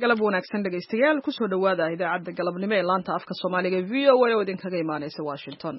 galab wanaagsan dhegaystayaal ku soo dhawaada idaacadda galabnimo ee laanta afka Soomaaliga VOA oo idinkaga imaanaysa Washington.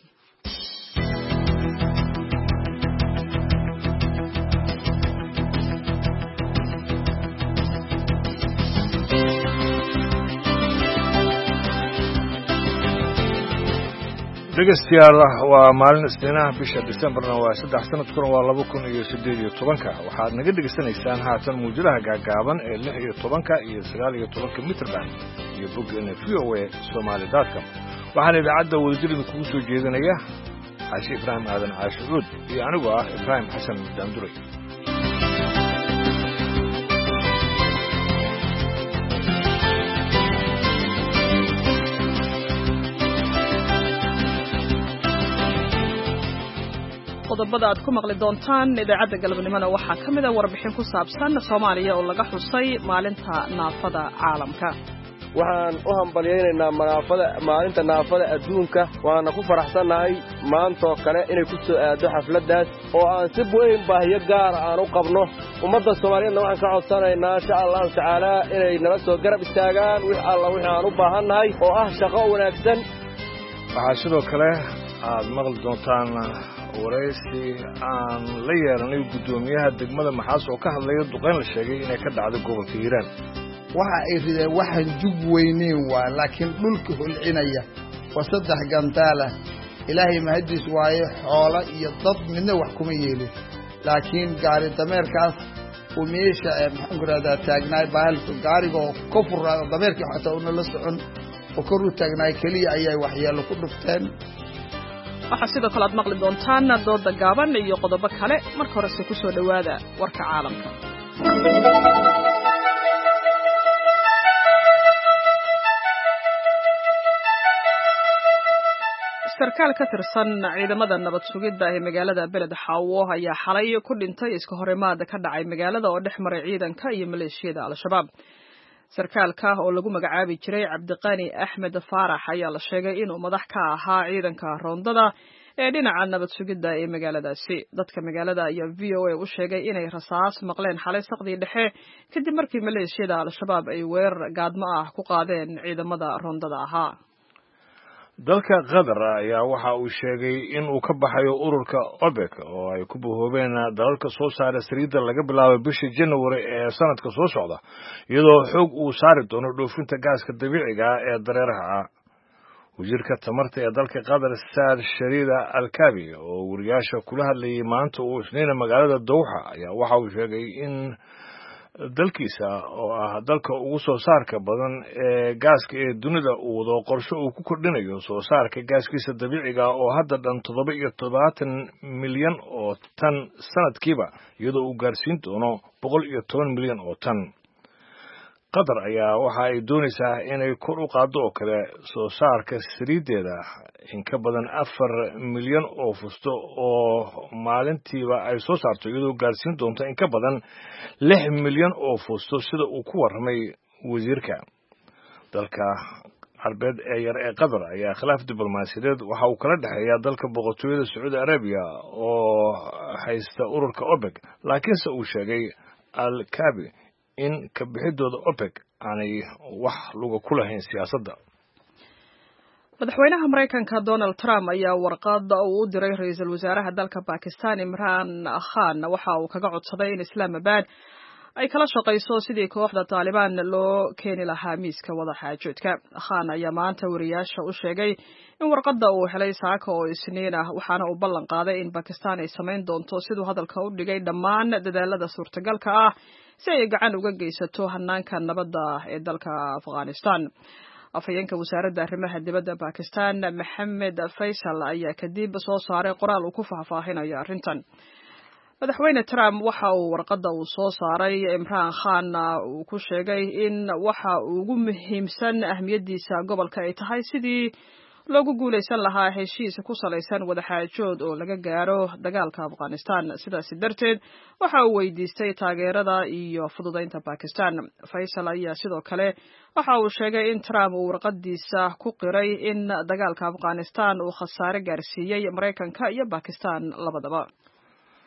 dhegeystayaal waa maalin Isniinaha bisha Decemberna waa 3 sanadkuna waa 2018 waxaad naga dhegeysanaysaan haatan muujadaha gaagaaban ee 16 iyo 19 mitrban iyo boggeena VOA Somali.com waxaan idaacadda wadajirida kugu soo jeedinaya Xaashi Ibrahim Aadan Caashuud iyo anigu ah Ibrahim Xasan Daanduray. qodobada aad ku maqli doontaan idaacadda galabnimada waxaa ka mid ah warbixin ku saabsan Soomaaliya oo laga xusay maalinta naafada caalamka. waxaan u hambalyeeynaa maalinta naafada adduunka waana ku faraxsanahay maanta oo kale inay ku soo aado xafladaas oo aan si weyn baahiyo gaar aan u qabno ummadda Soomaaliyeedna waxaan ka codsanaynaa insha Allah tacaala inay nala soo garab istaagaan wixii aan u baahannahay oo ah shaqo wanaagsan. waxaa sidoo kale aad maqli doontaan waraysi aan la yeeranay gudoomiyaha degmada Maxaas oo ka hadlaya duqeyn la sheegay inay ka dhacday gobolka Hiiraan. waxa ay rideen waxaan jug weyneyn waa laakiin dhulka hulcinaya waa 3 gantaala ilaahay mahadiis waaye xoolo iyo dad midna wax kuma yeelin laakiin gaari dameerkaas uu meesha maxaan ku raadaa taagnaay baalku gaariga oo ka furraada dameerkii xataa uu la socon oo kor u taagnaay kaliya ayay waxyeelo ku dhufteen. waxaa sidoo kale aad maqli doontaan dooda gaaban iyo qodobo kale marka horese ku soo dhawaada warka caalamka. sarkaal ka tirsan ciidamada nabad sugidda ee magaalada Beled Xaawo ayaa xalay ku dhintay iska horimaad ka dhacay magaalada oo dhex maray ciidanka iyo maleeshiyada Al-Shabaab. sarkaalka oo lagu magacaabi jiray Cabdiqani Axmed Faarax ayaa la sheegay inuu madax ka ahaa ciidanka roondada ee dhinaca nabad sugidda ee magaaladaasi. dadka magaalada ayaa VOA u sheegay inay rasaas maqleen xalay saqdii dhexe kadib markii maleeshiyada Al-Shabaab ay weerar gaadmo ah ku qaadeen ciidamada roondada ahaa. dalka Qatar ayaa waxa uu sheegay in uu ka baxayo ururka OPEC oo ay ku bohoobeen dalalka soo saara saliidda laga bilaabo bishii January ee sanadka soo socda iyadoo xoog uu saari doono dhoofinta gaaska dabiiciga ah ee dareeraha ah. wasiirka tamarta ee dalka Qatar Saad Sharida Al-Kabi oo wariyaasha kula hadlayay maanta uu Isniina magaalada Doha ayaa waxa uu sheegay in dalkiisa oo ah dalka ugu soo saarka badan ee gaaska ee dunida uu wado qorshe uu ku kordhinayo soo saarka gaaskiisa dabiiciga oo hadda dhan 7 milyan oo tan sanadkiiba iyadoo uu gaarsiin doono 110 milyan oo tan. Qatar ayaa waxa ay doonaysaa inay kor u qaado oo kale soo saarka saliideeda in ka badan 4 milyan oo fusto oo maalintiiba ay soo saarto iyadoo gaarsiin doonto in ka badan 6 milyan oo fusto sida uu ku warramay wasiirka. dalka Arbeed ee yar ee Qatar ayaa khilaaf diblomaasiyadeed waxa uu kala dhaxeeyaa dalka boqortooyada Saudi Arabia oo haysta ururka OPEC laakiinse uu sheegay Al-Kabi in ka bixidooda OPEC aanay wax luga ku lahayn siyaasadda. madaxweynaha Mareykanka Donald Trump ayaa warqad uu u diray ra'iisul wasaaraha dalka Pakistan Imran Khan waxa uu kaga codsaday in Islamabad ay kala shaqeyso sidii kooxda Taliban loo keeni lahaa miiska wada xaajoodka. Khan ayaa maanta wariyaasha u sheegay in warqadda uu helay saaka oo Isniin ah waxaana uu ballan qaaday in Pakistan ay sameyn doonto sidoo hadalka u dhigay dhammaan dadaalada suurtagalka ah si ay gacan uga geysato hanaanka nabadda ee dalka Afghanistan. afhayeenka wasaaradda arrimaha dibadda Pakistan Mohammed Faisal ayaa kadib soo saaray qoraal uu ku faahfaahinayo arrintan. madaxweyne Trump waxa uu warqadda uu soo saaray Imran Khan uu ku sheegay in waxa ugu muhiimsan ahmiyadiisa gobolka ay tahay sidii loogu guuleysan lahaa heshiis ku saleysan wada xaajood oo laga gaaro dagaalka Afghanistan. sidaas darteed waxa uu weydiistay taageerada iyo fududeynta Pakistan. Faisal ayaa sidoo kale waxa uu sheegay in Trump uu warqadiisa ku qiray in dagaalka Afghanistan uu khasaare gaarsiiyay Mareykanka iyo Pakistan labadaba.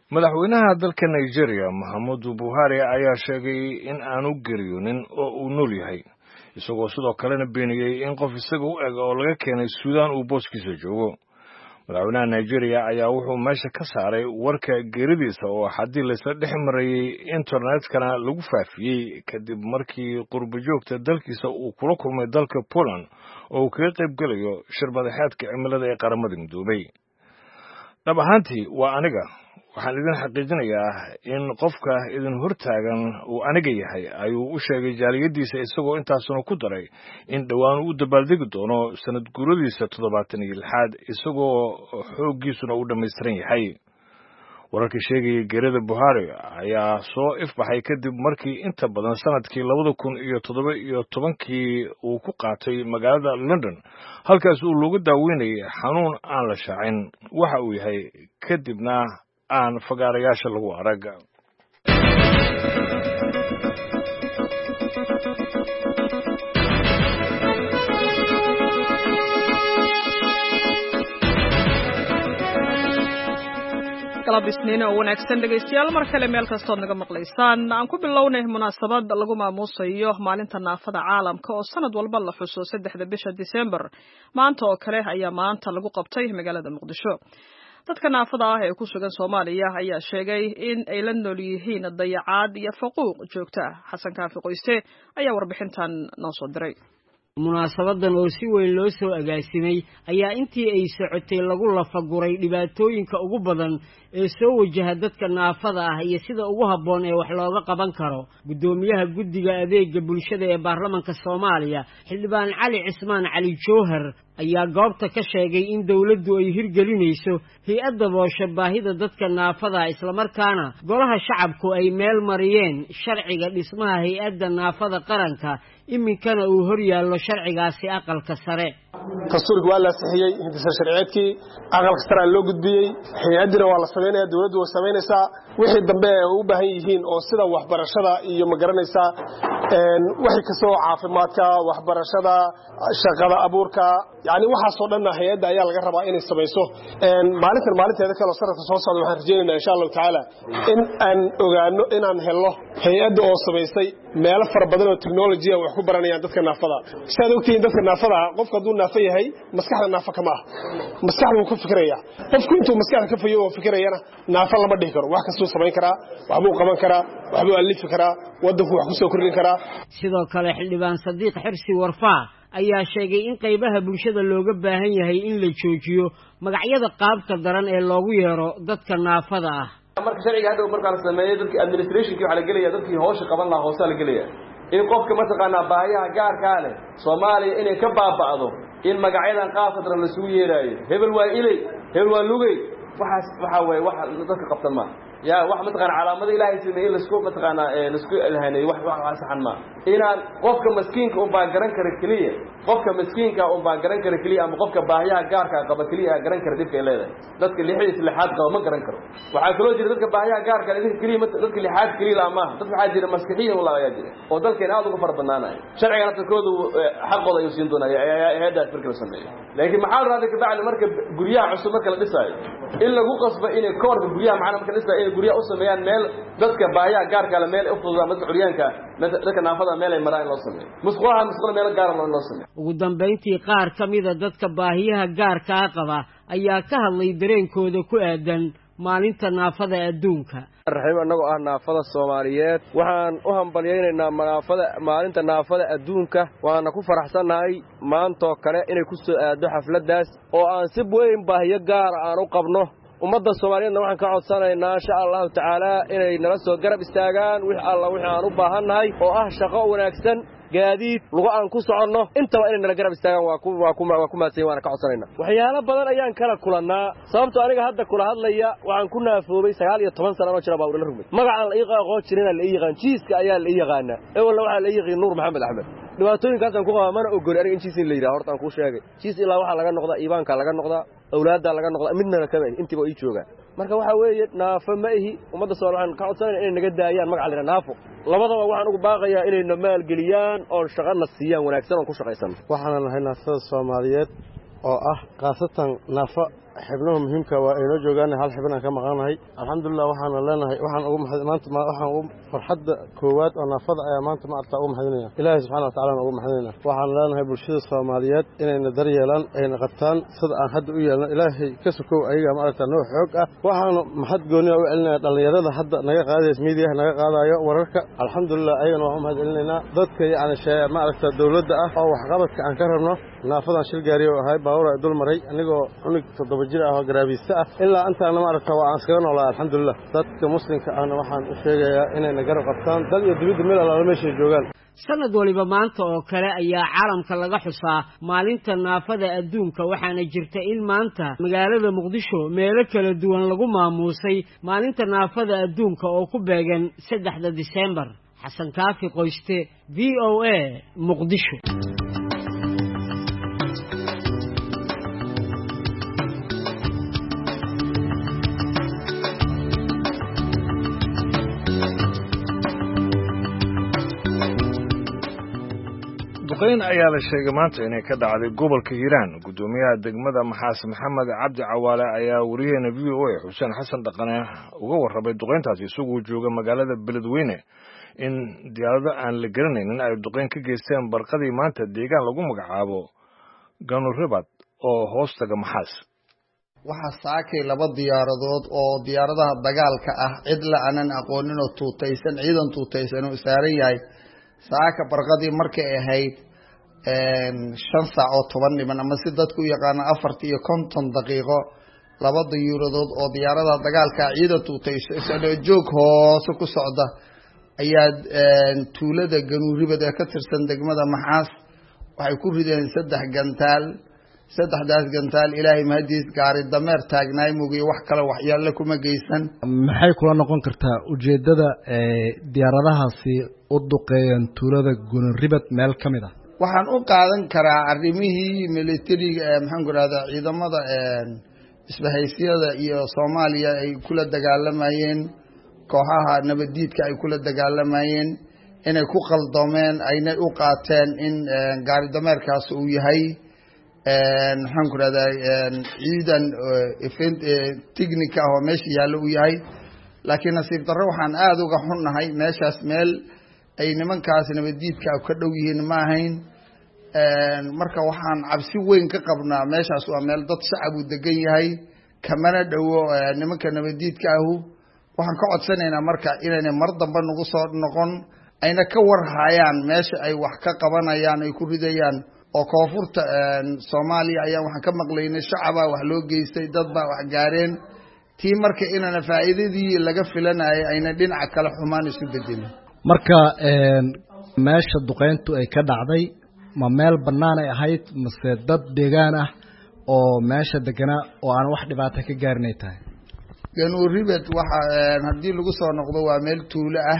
madaxweynaha dalka Nigeria Muhammadu Buhari ayaa sheegay in aanu geeriyoonin oo uu nool yahay isagoo sidoo kalena beeniyay in qof isaga u eg oo laga keenay Suudaan uu booskiisa joogo. madaxweynaha Nigeria ayaa wuxuu meesha ka saaray warka geeridiisa oo haddii la isla dhex marayay internetkana lagu faafiyey kadib markii qurbo joogta dalkiisa uu kula kulmay dalka Poland oo uu kaga qayb galayo shir madaxeedka cimilada ee qaramada midoobay. dhab ahaantii waa aniga waxaan idin xaqiijinayaa in qofka idin hortaagan uu aniga yahay ayuu u sheegay jaaliyadiisa isagoo intaasuna ku daray in dhowaan uu dabaaldegi doono sanad guuradiisa 76 isagoo xooggiisuna uu dhammaystiran yahay. wararka sheegaya geerida Buhari ayaa soo ifbaxay kadib markii inta badan sanadkii 2017 uu ku qaatay magaalada London halkaas uu looga daaweynayay xanuun aan la shaacin waxa uu yahay kadibna aan fagaarayaasha lagu arag. qalabisniina oo wanaagsan dhageystayaal mar kale meel kasta oo naga maqlaysaan aan ku bilownay munaasabad lagu maamuusayo maalinta naafada caalamka oo sanad walba la xuso 3 bisha December maanta oo kale ayaa maanta lagu qabtay magaalada Muqdisho. dadka naafada ah ee ku sugan Soomaaliya ayaa sheegay in ay la nool yihiin dayacaad iyo faquuq joogto ah. Xasan Kaafi Qoyse ayaa warbixintan noo soo diray. munaasabadan oo si weyn loo soo agaasimay ayaa intii ay socotay lagu lafaguray dhibaatooyinka ugu badan ee soo wajaha dadka naafada ah iyo sida ugu habboon ee wax looga qaban karo. gudoomiyaha guddiga adeega bulshada ee baarlamaanka Soomaaliya xildhibaan Cali Cismaan Cali Joohar ayaa goobta ka sheegay in dawladdu ay hirgelinayso hay'adda boosha baahida dadka naafada isla markaana golaha shacabku ay meel mariyeen sharciga dhismaha hay'adda naafada qaranka iminkana uu hor yaallo sharcigaasi aqalka sare. dastuurka waa la saxiyay hindisa sharciyeedkii aqalka sare loo gudbiyay hay'adina waa la sameeyay dawladdu way sameynaysaa wixii dambe ay u baahan yihiin oo sida waxbarashada iyo ma garanaysaa wixii ka soo caafimaadka waxbarashada shaqada abuurka yani waxa soo dhan hay'adda ayaa laga rabaa inay sameeyso maalinteeda kale oo sanadka soo socda waxaan rajaynaynaa insha Allah taala in aan ogaano inaan helno hay'adda oo sameysay meelo fara badan oo technology wax ku baranayaan dadka naafada. Sidaad ogtiin dadka naafada qofka hadduu naafo yahay maskaxda naafo kama ah maskaxdu ku fikiraya qofku intuu maskaxda ka fayo oo fikirayana naafo lama dhihi karo wax kasta uu sameyn karaa waxbuu qaban karaa waxbuu alifi karaa wadanku wax ku soo kordhin karaa. sidoo kale xildhibaan Sadiiq Xirsi Warfaa ayaa sheegay in qaybaha bulshada looga baahan yahay in la joojiyo magacyada qaabka daran ee loogu yeero dadka naafada ah. marka sharciga hadda marka la sameeyay dadka administrationki waxa la gelaya dadkii hawsha qaban lahaa hoosa la gelaya in qofka mataqaana baahiyaha gaarka ah Soomaaliya inay ka baaba'do in magacyadan qaabka daran la isugu yeerayo hebel waa ilay hebel waa lugay waxa way wax dadka qabtan ma يا واحد متقن علامة إلهي سميه لسكوب متقن لسكوب الهني واحد صحن ما إن قفك مسكين كأم بعرن كركلية قفك مسكين كأم بعرن كركلية أم قفك باهيا جارك قبكلية جرن كرديف كلاه ذاتك اللي حيس اللي حاد قوم جرن كرو وحكلو جري ذاتك باهيا جارك اللي كلية ذاتك اللي حاد كلية لا ما ذاتك حاد جري مسكين والله يا جري وذاتك نادو كفر بنانا شرعي أنا تكودو حق الله يوسين دونا هذا الفكرة سميه لكن محل هذا كبعد المركب جريا عصو مركب لسه إلا جو قصب إن كور جريا معنا مركب لسه guriya u sameeyaan meel dadka baahiyaha gaarka la meel u fududaa mas'uuliyaanka dadka naafada meel ay maraan loo sameeyo musqulaha meel gaar ah loo sameeyo. ugu dambeyntii qaar kamida dadka baahiyaha gaarka ah qaba ayaa ka hadlay dareenkooda ku aadan maalinta naafada adduunka. raxiib anagoo ah naafada Soomaaliyeed waxaan u hambalyeeynaa maalinta naafada adduunka waana ku faraxsanahay maanta kale inay ku soo aado xafladaas oo aan si weyn baahiyo gaar aan u qabno ummadda Soomaaliyeedna waxaan ka codsanaynaa insha Allah taala inay nala soo garab istaagaan wixii aan u baahanahay oo ah shaqo wanaagsan gaadiid lugu aan ku soconno intaba inay nala garab istaagaan waa ku maasay waan ka codsanaynaa. waxyaalo badan ayaan kala kulanaa sababtoo aniga hadda kula hadlaya waxaan ku naafoobay 19 sano oo jira baa la rugmay magacaan la iiqaaqo jirina la iiqaan jiiska ayaa la iiqaana waxa la iiqay Nuur Maxamed Axmed dhibaatooyinkaas aan ku qaba mana ogol aniga in jiis in la yiraahdo horta aan ku sheegay jiis ilaa waxa laga noqdaa iibaanka laga noqdaa awlaadda laga noqdaa midna la kama intiba ay joogaan marka waxa weeye naafo ma ihi ummadda Soomaaliyeed ka codsanayna inay naga daayaan magaca la naafo labadaba waxaan ugu baaqayaa inay maal geliyaan oo shaqana siiyaan wanaagsan oo ku shaqaysan. waxaan nahay naafada Soomaaliyeed oo ah qaasatan naafo xibnaha muhiimka waa inoo joogaan hal xibnaan ka maqanahay alxamdulillah waxaan leenahay waxaan ugu farxadda koowaad oo naafada ayaa maanta ma aragtaa ugu mahadinaya ilaahay subxaana watacaala ugu mahadinayna waxaan leenahay bulshada Soomaaliyeed inayna daryeelaan ayna qabtaan sida aan hadda u yeelno ilaahay ka sokow ayaga ma aragtaa noo xoog ah waxaan mahad gooni u celinaya dhalinyarada hadda naga qaadays media naga qaadayo wararka alxamdulillah ayagana waxaan mahad celinaynaa dadka ma aragtaa dawladda ah oo wax qabadka aan ka rabno naafadan shil gaariyo ahay baawur ay dul maray anigoo cunug 7 jir ah oo garaabista ah ilaa intaana ma aragtaa waa aan iskaga noolaa alxamdulillah dadka muslimka ahna waxaan u sheegayaa inayna garab qabtaan dal iyo dibadda meel alla meesha joogaan sanad waliba maanta oo kale ayaa caalamka laga xusaa maalinta naafada adduunka waxaana jirta in maanta magaalada Muqdisho meelo kala duwan lagu maamuusay maalinta naafada adduunka oo ku beegan 3 December Xasan Kaafi Qoyste VOA Muqdisho duqeyn ayaa la sheegay maanta inay ka dhacday gobolka Hiiraan gudoomiyaha degmada Maxaas Maxamed Cabdi Cawaale ayaa wariyay VOA Xuseen Xasan Dhaqane uga warramay duqeyntaasi isagoo jooga magaalada Beledweyne in diyaarado aan la garanaynin ay duqeyn ka geysteen barqadii maanta deegaan lagu magacaabo Ganuribad oo hoostaga Maxaas waxa saakay 2 diyaaradood oo diyaaradaha dagaalka ah cid la aanan aqoonin oo tuutaysan ciidan tuutaysan oo saaran yahay saaka barqadii markay ahayd 5 saac oo 10 niman ama si dadku u yaqaan 4 iyo 50 daqiiqo 2 diyaaradood oo diyaaradaha dagaalka ciidan tuutaysan oo joog hoos ku socda ayaa tuulada Ganuribad ee ka tirsan degmada Maxaas waxay ku rideen 3 gantaal 3 gantaal ilaahay mahadiis gaari dameer taagnaay mugay wax kale waxyaalo kuma geysan maxay kula noqon kartaa ujeedada diyaaradahaasi u duqeeyeen tuulada Ganuribad meel kamid ah waxaan u qaadan karaa arrimihii militariga maxaan ku raahdaa ciidamada isbahaysiiyada iyo Soomaaliya ay kula dagaalamayeen kooxaha nabadiidka ay kula dagaalamayeen inay ku qaldoomeen ayna u qaateen in gaari dameerkaas uu yahay maxaan ku raahdaa ciidan technique ah oo meesha yaalo u yahay laakiin nasiib darro waxaan aad uga xunnahay meeshaas meel ay nimankaas nabadiidka ka dhow yihiin ma ahayn marka waxaan cabsi weyn ka qabnaa meeshaas waa meel dad shacab u degan yahay kamana dhowo nimanka nabadiidka ah waxaan ka codsanaynaa marka inay mar dambe nagu soo noqon ayna ka warhayaan meesha ay wax ka qabanayaan ay ku ridayaan oo koonfurta Soomaaliya ayaa waxaan ka maqlaynay shacaba wax loo geystay dad baa wax gaareen tii marka inana faa'iidadii laga filanayay ayna dhinaca kala xumaan isu bedelin marka meesha duqeyntu ay ka dhacday ma meel banaan ay ahayd mise dad deegaan ah oo meesha deganaa oo aan wax dhibaato ka gaarinay tahay Ganuribad waxa hadii lagu soo noqdo waa meel tuulo ah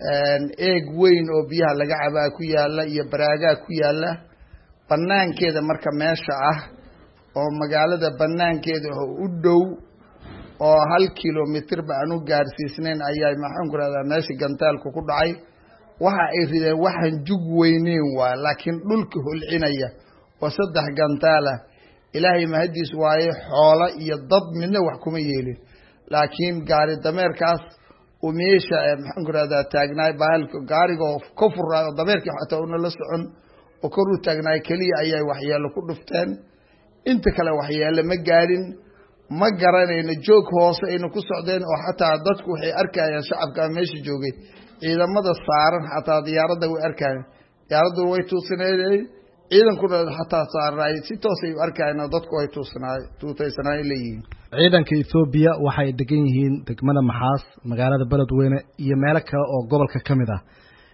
eeg weyn oo biyaha laga cabaa ku yaala iyo baraaga ku yaala banaankeeda marka meesha ah oo magaalada banaankeeda u dhow oo 1 kiiloomitir baan u gaarsiisneen ayay maxaan ku raahdaa meesha gantaalku ku dhacay waxa ay rideen waxan jug weyneen waa laakiin dhulka hulcinaya oo 3 gantaala ilaahay mahadiis waaye xoolo iyo dad midna wax kuma yeelin laakiin gaari dameerkaas oo meesha maxaan ku raahdaa taagnaay baalka gaariga ka furaa dameerkii xataa una la socon oo kor u taagnaay kaliya ayay waxyaalo ku dhufteen inta kale waxyaalo ma gaarin ma garanayna joog hoose ayna ku socdeen oo xataa dadku waxay arkayaan shacabka meesha joogay ciidamada saaran xataa diyaaradda way arkayaan diyaaraddu way tuusanayeen ciidankuna xataa saaray si toos ay arkayaan dadku way tuutaysanayeen leeyihiin ciidanka Ethiopia waxay degan yihiin degmada Maxaas magaalada Beledweyne iyo meelo kale oo gobolka kamid ah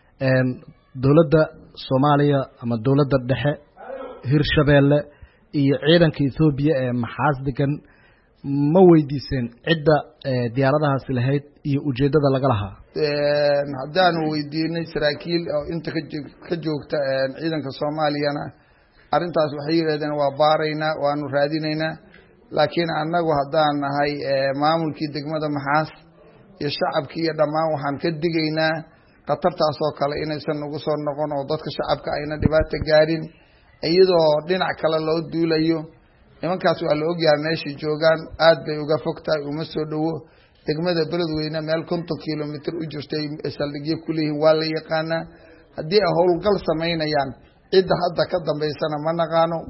dawladda Soomaaliya ama dawladda dhexe Hirshabeelle iyo ciidanka Ethiopia ee Maxaas degan ma weydiiseen cidda diyaaradahaas lahayd iyo ujeedada laga lahaa haddaan weydiinay saraakiil oo inta ka joogta ciidanka Soomaaliyana arintaas waxay yiraahdeen waa baaraynaa waanu raadinaynaa laakiin annagu haddaan nahay maamulkii degmada Maxaas iyo shacabkii iyo dhammaan waxaan ka digaynaa qatartaas oo kale inaysan ugu soo noqon oo dadka shacabka ayna dhibaato gaarin iyadoo dhinac kale loo duulayo nimankaas waa la ogyahay meeshay joogaan aad bay uga fog tahay uma soo dhowo degmada beledweyne meel 50 kilomitir u jirtay saldhigyo ku leeyihiin waa la yaqaanaa haddii ay howlgal samaynayaan cidda hadda ka dambaysana ma naqaano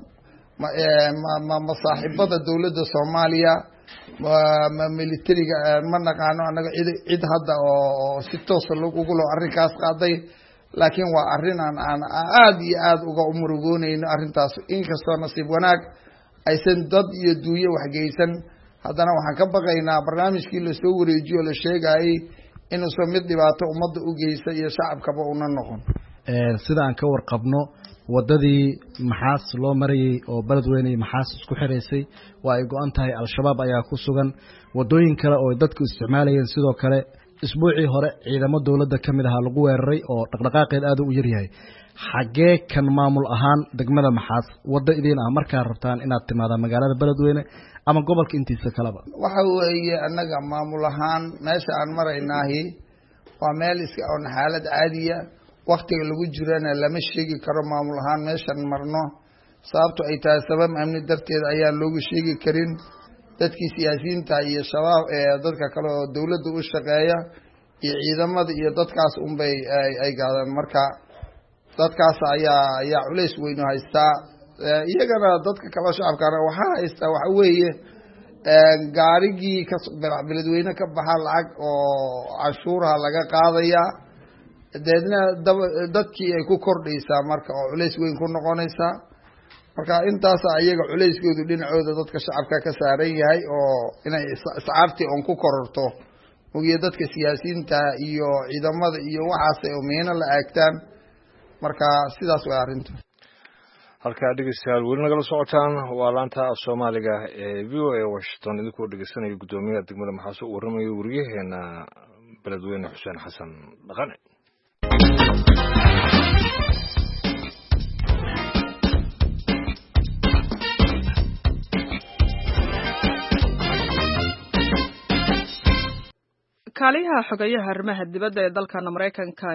ma saaxiibada dowladda Soomaaliya ma militariga ma naqaano anaga cid hadda oo si toos ah ugu loo arrinkaas qaaday laakiin waa arrin aan aad iyo aad uga murugoonayno arrintaas inkastoo nasiib wanaag aysan dad iyo duuyo wax geysan haddana waxaan ka baqaynaa barnaamijkii la soo wareejiyo la sheegayay inuusan mid dhibaato ummadda u geysa iyo shacabkaba una noqon sida aan ka warqabno wadadii maxaas loo marayay oo beledweyne maxaas isku xireysay waa ay go'an tahay al-shabaab ayaa ku sugan wadooyin kale oo dadku isticmaalayeen sidoo kale isbuucii hore ciidamo dawladda kamid ah lagu weeraray oo dhaqdhaqaaqeed aad u yar yahay xagee kan maamul ahaan degmada maxaas wada idin ah markaa rabtaan inaad timaadaan magaalada beledweyne ama gobolka intiisa kaleba waxa weeye annaga maamul ahaan meesha aan maraynaahi waa meel iska oo xaalad caadiya waqtiga lagu jirana lama sheegi karo maamul ahaan meeshan marno sababtu ay tahay sabab amni darteed ayaan loogu sheegi karin dadkii siyaasiyiinta iyo shabaab ee dadka kale oo dawladda u shaqeeya iyo ciidamada iyo dadkaas unbay ay gaadaan marka dadkaas ayaa culays weyn haystaa iyagana dadka kale shacabkana waxaa haystaa waxa weeye gaarigii ka beledweyne ka baxa lacag oo cashuuraha laga qaadaya deedna dadkii ay ku kordhaysaa marka oo culays weyn ku noqonaysaa marka intaas ayaga culayskoodu dhinacooda dadka shacabka ka saaran yahay oo inay iscaabti on ku kororto ogiyo dadka siyaasiyiinta iyo ciidamada iyo waxaas ay meena la aagtaan marka sidaas way arrintu halka dhegeystayaal weli nagala socotaan waa laanta Soomaaliga ee VOA Washington idinku dhegeysanaya gudoomiyaha degmada maxaas u warramay wariyaheena beledweyne Xuseen Xasan Dhaqane kaaliyaha xogayaha arrimaha dibadda ee dalka Mareykanka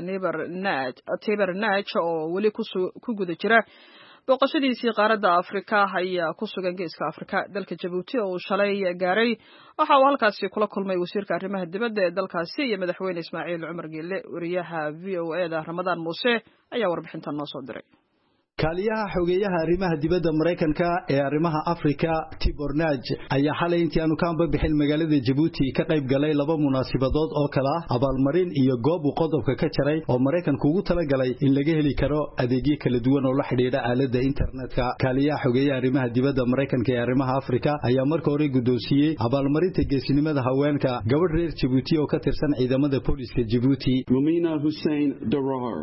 Tiber Naj oo weli ku guda jira boqoshadiisii qaaradda Afrika ayaa ku sugan geeska Afrika dalka Djibouti oo shalay gaaray waxa uu halkaasi kula kulmay wasiirka arrimaha dibadda ee dalkaasi iyo madaxweyne Ismaaciil Cumar Geelle wariyaha VOA Ramadaan Muuse ayaa warbixintan noo soo diray kaaliyaha xogeeyaha arrimaha dibadda Mareykanka ee arrimaha Afrika Tiber Naj ayaa xalay intii aanu ka bixin magaalada Djibouti ka qayb galay laba munaasabadood oo kala abaalmarin iyo goob uu qodobka ka jaray oo Mareykanku ugu tala galay in laga heli karo adeegyo kala duwan oo la xiriira aaladda internetka kaaliyaha xogeeyaha arrimaha dibadda Mareykanka ee arrimaha Afrika ayaa markii hore gudoonsiyay abaalmarinta geesinimada haweenka gabadh reer Djibouti oo ka tirsan ciidamada booliska Djibouti Mumina Hussein Darar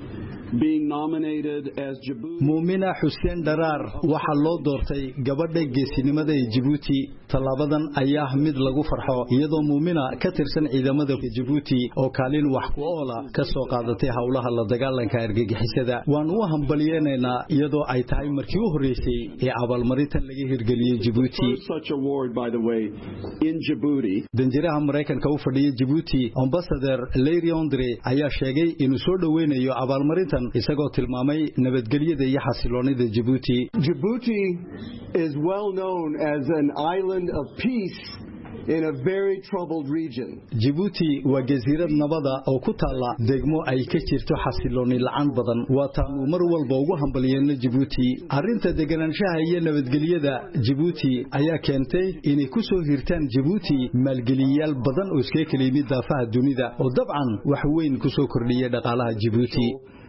being nominated as Djibouti Mumina Hussein Darar waxa loo doortay gabadha geesinimada ee Djibouti talaabadan ayaa mid lagu farxo iyadoo Mumina ka tirsan ciidamada Djibouti oo kaalin wax ku oola ka soo qaadatay hawlaha la dagaalanka argagixisada waan u hambalyeynaa iyadoo ay tahay markii u horeysay ee abaalmarintan laga hirgeliyay Djibouti such award by the way in Djibouti danjiraha Mareykanka u fadhiyay Djibouti ambassador Larry Andre ayaa sheegay inuu soo dhaweynayo abaalmarintan isagoo tilmaamay nabadgelyada iyo xasiloonida Djibouti Djibouti is well known as an island of peace in a very troubled region Djibouti waa jasiirad nabada oo ku taala degmo ay ka jirto xasilooni la'aan badan waa taan mar walba ugu hambalyeeyna Djibouti arinta deganaanshaha iyo nabadgelyada Djibouti ayaa keentay inay ku soo hirtaan Djibouti maalgeliyaal badan oo iska kala yimid daafaha dunida oo dabcan wax weyn ku soo kordhiyay dhaqaalaha Djibouti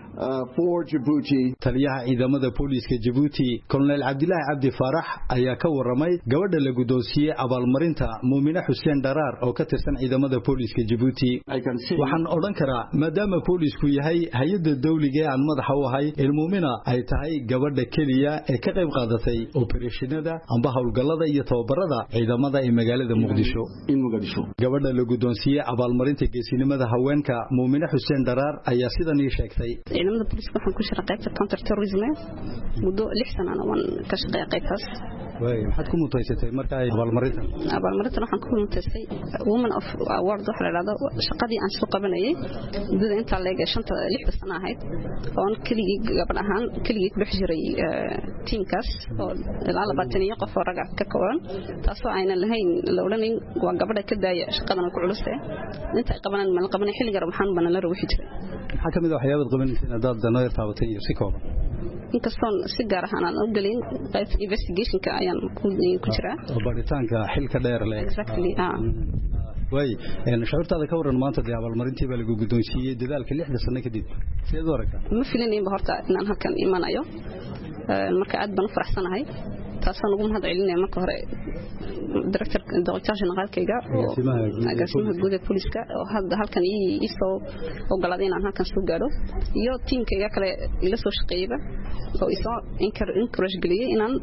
for Djibouti taliyaha ciidamada booliska Djibouti Colonel Abdullahi Abdi Farax ayaa ka waramay gabadha la gudoonsiyay abaalmarinta Mumina Hussein Darar oo ka tirsan ciidamada booliska Djibouti waxaan oran karaa maadaama boolisku yahay hay'adda dawliga ee aan madaxa u ahay Mumina ay tahay gabadha kaliya ee ka qayb qaadatay operation-ada amba hawlgallada iyo tababarada ciidamada ee magaalada Muqdisho gabadha la gudoonsiyay abaalmarinta geesinimada haweenka Mumina Hussein Darar ayaa sidan ii sheegtay ciidamada booliska waxaan ku shaqeeyaa qaybta counter terrorism muddo 6 sano aan ka shaqeeyaa qaybtaas maxaad ku mutaysatay marka ay abaalmarintan waxaan ku mutaysay woman of award waxa la yiraahdo shaqadii aan soo qabanayay muddada inta leeg 6 sano ahayd oo keligii gabadh ahaan keligii ku dhex jiray teamkaas oo ilaa 20 qof oo rag ah ka kooban taasoo aynan lahayn la odhanin waa gabadha ka daaya shaqadan ku culus inta ay qabanay xilliga waxaan banaan la ruuxi jiray waxa kamid ah waxyaabaad qabanayeen dad danoor taabatay iyo si kooban inkastoon si gaar ah aan u galin qaybta investigationka ayaan ku jiraa baaritaanka xilka dheer leh exactly way shacabtada ka waran maanta abaalmarintii baa lagu guddoonsiiyay dadaalka 6 sano kadib sidoo warka ma filanayeen horta inaan halkan imanayo marka aad baan u faraxsanahay taasoo ugu mahad celinaya marka hore director dr generalkayga oo agaasimaha guud ee booliska oo hadda halkan ii soo ogolaaday inaan halkan soo gaaro iyo teamkayga kale ila soo shaqeeyay oo isoo encourage galiyay inaan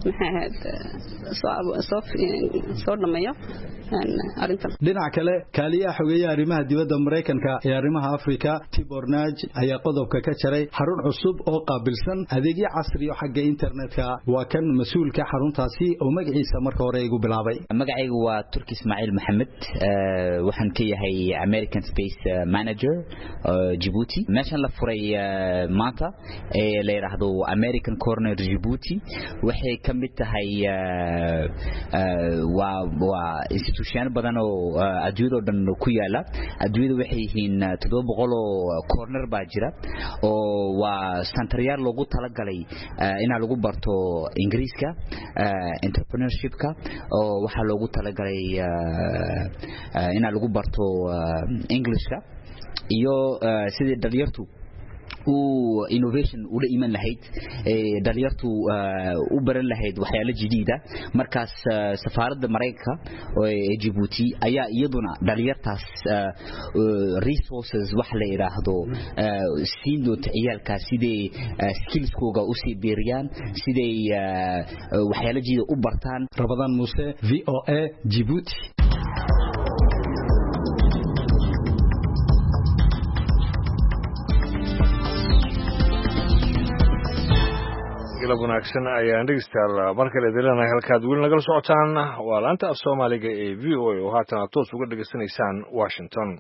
soo dhameeyo arintan dhinaca kale kaaliyaha xogeeyaha arrimaha dibadda Mareykanka ee arrimaha Afrika Tibor Naj ayaa qodobka ka jaray xarun cusub oo qaabilsan adeegyo casri ah xagga internetka waa kan mas'uulka xaruntaasi oo magaciisa marka hore igu bilaabay magacaygu waa Turki Ismail Mohamed waxaan ka yahay American Space Manager Djibouti meeshan la furay maanta ee la yiraahdo American Corner Djibouti waxay kamid tahay waa institution badan oo adduunyada dhan ku yaala adduunyada waxay yihiin 700 oo corner baa jira oo waa central loogu talagalay in lagu barto Ingiriiska entrepreneurshipka oo waxa loogu talagalay in lagu barto Englishka iyo sidii dhalinyartu innovation ula iman lahayd dhalinyartu u baran lahayd waxyaalo jadiida markaas safaaradda Mareykanka ee Djibouti ayaa iyaduna dhalinyartaas resources wax la yiraahdo siin doonta ciyaalka sidii skillskooga u sii beeriyaan sidii waxyaalo jadiida u bartaan Ramadan Muuse VOA Djibouti galab wanaagsan ayaan dhegeystayaal markale idinlenahay halkaad weli nagala socotaan waa laanta af soomaaliga ee VOA oo haatan aad toos uga dhegeysanaysaan Washington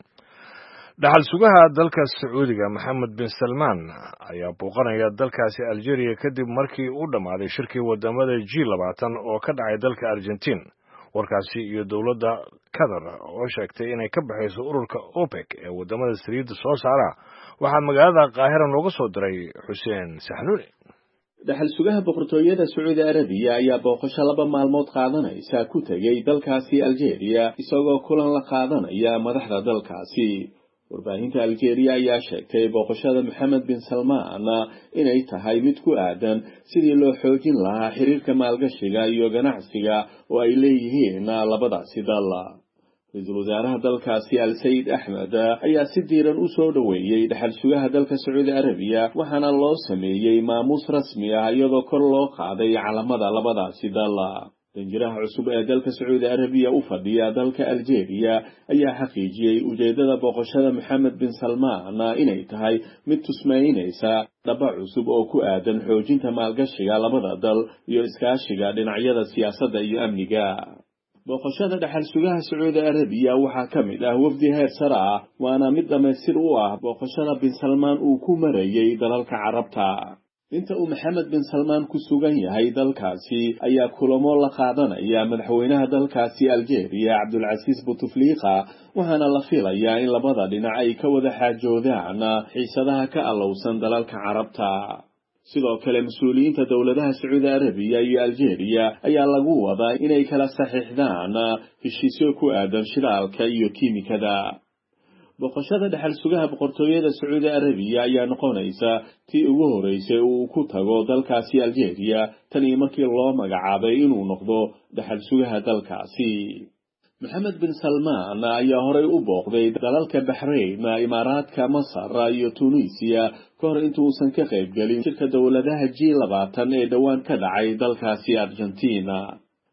dhaxal sugaha dalka Sacuudiga Mohammed bin Salman ayaa booqanaya dalkaasi Algeria kadib markii uu dhamaaday shirkii wadamada G20 oo ka dhacay dalka Argentina warkaasi iyo dawladda Qatar oo sheegtay inay ka baxayso ururka OPEC ee wadamada saliidda soo saara waxaa magaalada Qaahira nooga soo diray Xuseen Saxnuuni dhaxal sugaha boqortooyada Sacuudi Arabiya ayaa booqasho 2 maalmood qaadanaysa ku tagay dalkaasi Algeria isagoo kulan la qaadanaya madaxda dalkaasi warbaahinta Algeria ayaa sheegtay booqashada Mohammed bin Salman inay tahay mid ku aadan sidii loo xoojin lahaa xiriirka maalgashiga iyo ganacsiga oo ay leeyihiin labadaasi dal Ra'iisul Wasaaraha dalkaasi Al-Said Ahmed ayaa si diiran u soo dhaweeyay dhaxal sugaha dalka Sacuudi Arabiya waxaana loo sameeyay maamuus rasmi ah iyadoo kor loo qaaday calamada labadaasi dal danjiraha cusub ee dalka Sacuudi Arabiya u fadhiya dalka Algeria ayaa xaqiijiyay ujeedada booqashada Mohammed bin Salman inay tahay mid tusmeynaysa dhaba cusub oo ku aadan xoojinta maalgashiga labada dal iyo iskaashiga dhinacyada siyaasadda iyo amniga booqashada dhaxal sugaha Sacuudi Arabiya waxaa kamid ah wafdi heer sare ah waana mid dhameystir u ah booqashada bin Salman uu ku marayay dalalka Carabta inta uu Mohammed bin Salman ku sugan yahay dalkaasi ayaa kulamo la qaadanaya madaxweynaha dalkaasi Algeria Abdulaziz Bouteflika waxaana la filayaa in labada dhinac ay ka wada xaajoodaan xiisadaha ka alowsan dalalka Carabta sidoo kale mas'uuliyiinta dawladaha Sacuudi Arabiya iyo Algeria ayaa lagu wadaa inay kala saxiixdaan heshiisyo ku aadan shidaalka iyo kiimikada booqashada dhaxal sugaha boqortooyada Sacuudi Arabiya ayaa noqonaysa tii ugu horeysay uu ku tago dalkaasi Algeria tan iyo markii loo magacaabay inuu noqdo dhaxal sugaha dalkaasi Mohammed bin Salman ayaa horey u booqday dalalka Bahrain, Imaaraadka, Masar iyo Tunisia kahor intuusan ka qayb galin shirka dawladaha G20 ee dhawaan ka dhacay dalkaasi Argentina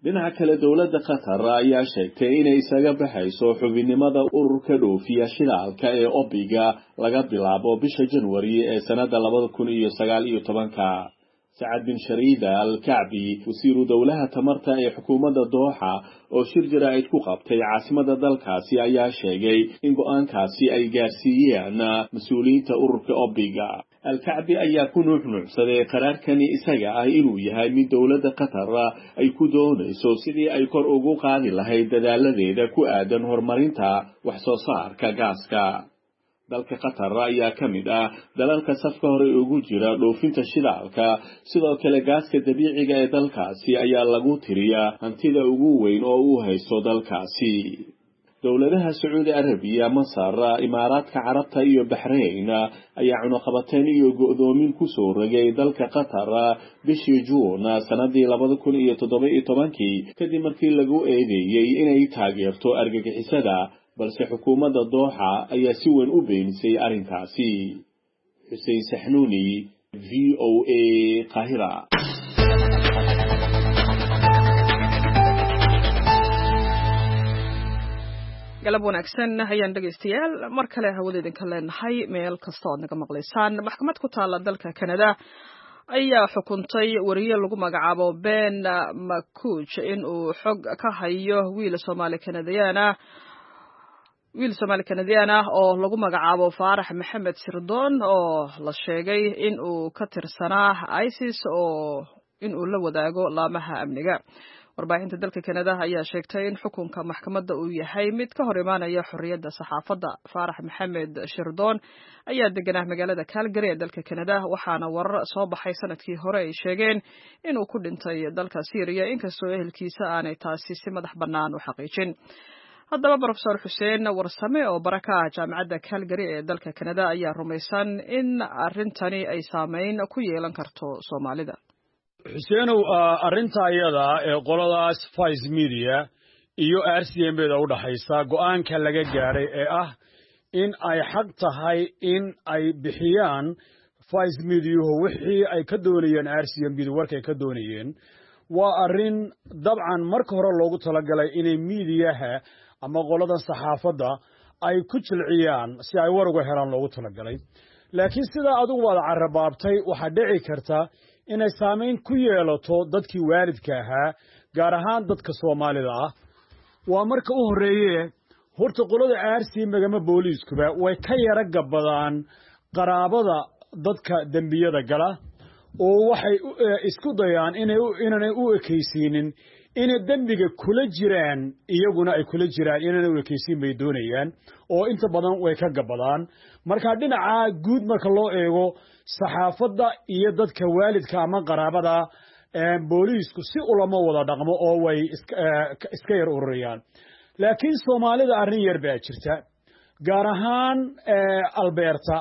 dhinaca kale dowladda qatar ayaa sheegtay inay isaga baxayso xubinnimada ururka dhoofiya shidaalka ee obiga laga bilaabo bisha January ee sanada 2019 Saad bin Sharida al-Ka'bi wasiiru dowlaha tamarta ee xukuumadda Doha oo shir jaraa'id ku qabtay caasimada dalkaasi ayaa sheegay in go'aankaasi ay gaarsiiyeen mas'uuliyiinta ururka obiga al-Ka'bi ayaa ku nuuxnuuxsaday qaraarkani isaga ah inuu yahay mid dowladda Qatar ay ku doonayso sidii ay kor ugu qaadi lahayd dadaaladeeda ku aadan horumarinta wax soo saarka gaaska dalka Qatar ayaa ka mid ah dalalka safka hore ugu jira dhoofinta shidaalka sidoo kale gaaska dabiiciga ee dalkaasi ayaa lagu tiriyaa hantida ugu weyn oo uu haysto dalkaasi dowladaha Saudi Arabia, Masar, Imaaraadka Carabta iyo Bahrain ayaa cunaqabateen iyo go'doomin ku soo rogay dalka Qatar bishii Juun sanadii 2017 kadib markii lagu eedeeyay inay taageerto argagixisada balse xukuumadda Doha ayaa si weyn u beenisay arrinkaasi Hussein Sahnuni VOA Qahira galab wanaagsan ayaan dhageystayaal mar kale hawada idinka leenahay meel kasta oo naga maqlaysaan maxkamad ku taala dalka Canada ayaa xukuntay wariye lagu magacaabo Ben Makuch in uu xog ka hayo wiil Soomaali Canadian oo lagu magacaabo Faarax Maxamed Sirdoon oo la sheegay in uu ka tirsanaa ISIS oo in uu la wadaago laamaha amniga warbaahinta dalka Canada ayaa sheegtay in xukunka maxkamadda uu yahay mid ka hor imaanaya xorriyadda saxaafadda Faarax Maxamed Sirdoon ayaa deganaa magaalada Calgary ee dalka Canada waxaana warar soo baxay sanadkii hore ay sheegeen inuu ku dhintay dalka Syria inkastoo ehelkiisa aanay taasi si madax bannaan u xaqiijin haddaba Professor Hussein Warsame oo baraka jaamacadda Calgary ee dalka Canada ayaa rumaysan in arrintani ay saameyn ku yeelan karto Soomaalida Xuseenow arrinta ayada ee qoladaas Vice Media iyo RCMB-da u dhaxaysa go'aanka laga gaaray ee ah in ay xaq tahay in ay bixiyaan Vice Media wixii ay ka doonayeen RCMB-da warkay ka doonayeen waa arrin dabcan marka hore loogu talagalay inay miidiyaha ama qoladan saxaafadda ay ku jilciyaan si ay war uga helaan loogu talagalay laakiin sida adigu wada carabaabtay waxa dhici karta inay saameyn ku yeelato dadkii waalidka ahaa gaar ahaan dadka Soomaalida ah waa marka u horeeyay horta qolada RCMB-ga booliiskuba way ka yara gabadaan qaraabada dadka dambiyada gala oo waxay isku dayaan inay u ekaysiinin inay dambiga kula jiraan iyaguna ay kula jiraan inay u ekaysiin bay doonayaan oo inta badan way ka gabadaan marka dhinaca guud marka loo eego saxaafadda iyo dadka waalidka ama qaraabada booliisku si ulama wada dhaqmo oo way iska yar ururiyaan laakiin Soomaalida arrin yar baa jirta gaar ahaan Alberta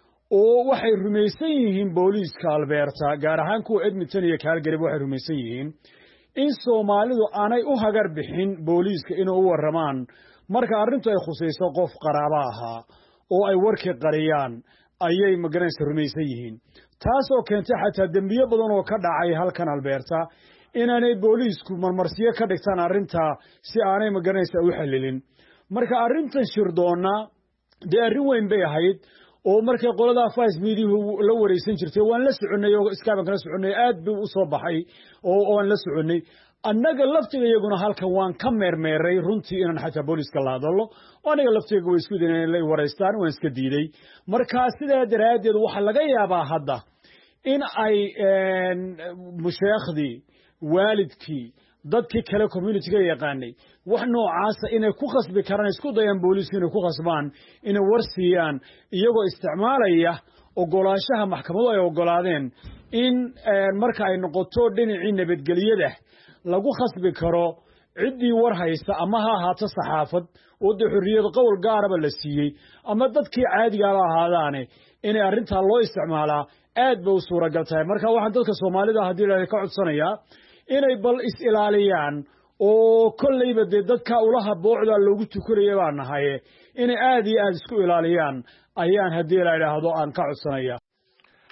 oo waxay rumaysan yihiin booliiska Alberta gaar ahaan kuwa Edmonton iyo Calgary waxay rumaysan yihiin in Soomaalidu aanay u hagar bixin booliiska inuu u waramaan marka arrintu ay khusayso qof qaraabo ahaa oo ay warkii qariyaan ayay magaranaysa rumaysan yihiin taasoo keentay xataa dambiyo badan oo ka dhacay halkan Alberta inaanay booliisku marmarsiyo ka dhigtaan arrinta si aanay magaranaysa u xalilin marka arrintan Sirdoona de arrin weyn bay ahayd oo markay qolada Vice Media la wareysan jirtay waan la soconay oo iskaaban kala soconay aad buu u soo baxay oo aan la soconay annaga laftiga iyaguna halkan waan ka meermeeray runtii inaan xataa booliiska la hadlo aniga laftiga way isku dayeen la wareystaan waan iska diiday marka sidaa daraadeed waxa laga yaabaa hadda in ay musheekhdii waalidkii dadkii kale community-ga yaqaanay wax noocaas inay ku khasbi karaan isku dayaan booliisku inay ku khasbaan inay warsiiyaan iyagoo isticmaalaya ogolaanshaha maxkamadu ay ogolaadeen in marka ay noqoto dhinacii nabadgelyada lagu khasbi karo ciddii war haysta ama ha ahaato saxaafad oo xurriyad qowl gaaraba la siiyey ama dadkii caadiga ah ahaadaane inay arrinta loo isticmaalaa aad bay u suuragal tahay marka waxaan dadka Soomaalida hadii Ilaahay ka codsanayaa inay bal is ilaaliyaan oo kollayba dadka ulaha boocda loogu tukurayay baan nahay inay aad iyo aad isku ilaaliyaan ayaan hadii la yiraahdo aan ka codsanayaa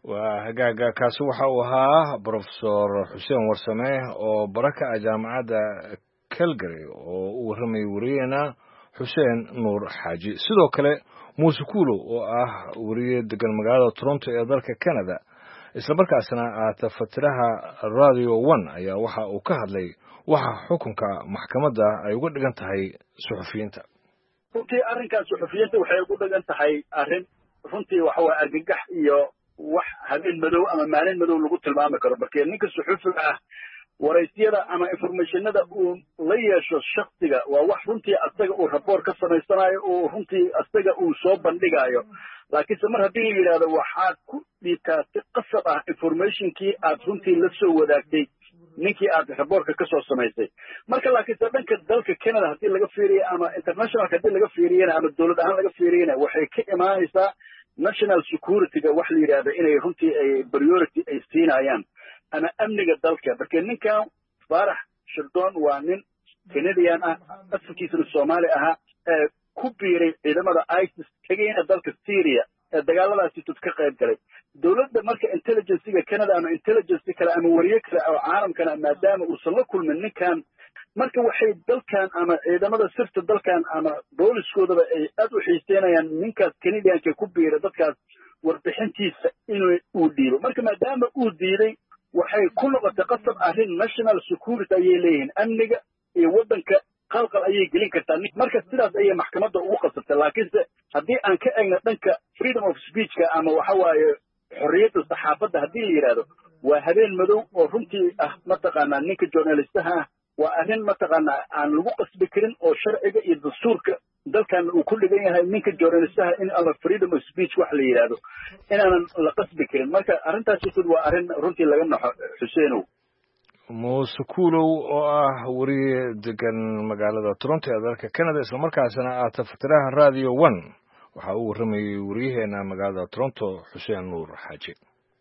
waa hagaaga kaasi waxa uu ahaa Professor Xuseen Warsame oo baraka jaamacadda Calgary oo u warramay wariyana Xuseen Nuur Xaaji sidoo kale Muuse Kuulo oo ah wariye degan magaalada Toronto ee dalka Canada isla markaasna tafatiraha Radio 1 ayaa waxa uu ka hadlay waxa xukunka maxkamadda ay uga dhigan tahay suxufiyiinta runtii arrinkaas suxufiyiinta waxay ugu dhigan tahay arrin runtii waxa waa argagax iyo wax habeen madow ama maalin madow lagu tilmaami karo markii ninka suxufiga ah waraysyada ama informationada uu la yeesho shakhsiga waa wax runtii asaga uu rapport ka samaysanayo oo runtii asaga uu soo bandhigayo laakiinse mar haddii la yidhaahdo waxaad ku dhiibtaa si qasab ah informationkii aad runtii la soo wadaagtay ninkii aad raboorka ka soo samaysay marka laakiinse dhanka dalka Canada haddii laga fiiriyo ama international haddii laga fiiriyana ama dawlad ahaan laga fiiriyana waxay ka imaanaysaa national security-ga wax la yidhaahdo inay runtii ay priority ay siinayaan ama amniga dalka marka ninkan Faarax Shirdoon waa nin Canadian ah asalkiisuna Soomaali ahaa ku biiray ciidamada ISIS tagayna dalka Syria ee dagaaladaasi ka qayb galay dawladda marka intelligence-ga Canada ama intelligence kale ama wariye kale oo caalamkana maadaama uu soo kulmin ninkan marka waxay dalkan ama ciidamada sirta dalkan ama booliskoodaba ay aad u xiiseynayaan ninkaas Canadian-ka ku biiray dadkaas warbixintiisa inuu u dhiibo marka maadaama uu diiday waxay ku noqotay qasab arrin national security ayay leeyihiin amniga iyo waddanka qalqal ayay gelin kartaa marka sidaas ayay maxkamadda ugu qasabtay laakiinse haddii aan ka eegno dhanka freedom of speech-ka ama waxa waaye xorriyadda saxaafadda haddii la yidhaahdo waa habeen madow oo runtii ah mataqaanaa ninka journalistaha ah waa arrin mataqaanaa aan lagu qasbi karin oo sharciga iyo dastuurka dalkan uu ku dhigan yahay ninka journalistaha in ama freedom of speech wax la yidhaahdo inaanan la qasbi karin marka arrintaasi waa arrin runtii laga naxo Xuseenow Muuse Kuulo oo ah wariye degan magaalada Toronto ee dalka Canada isla markaasna tafatiraha Radio 1 waxa uu warramay wariyaheena magaalada Toronto Xuseen Nuur Xaaji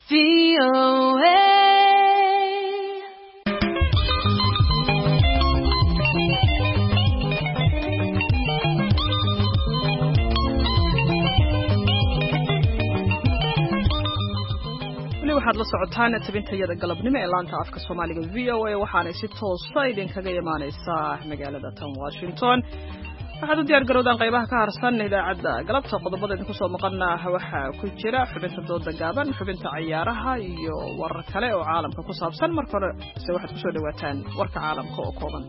waxaad la socotaan tabintayada galabnimo ee laanta afka Soomaaliga VOA waxaana si toos ah idinkaga imaanaysaa magaalada tan Washington waxaad u diyaar garowdaan qaybaha ka harsan idaacadda galabta qodobada idinku soo maqana waxa ku jira xubinta dooda gaaban xubinta ciyaaraha iyo warar kale oo caalamka ku saabsan marka hore waxaad ku soo dhawaataan warka caalamka oo kooban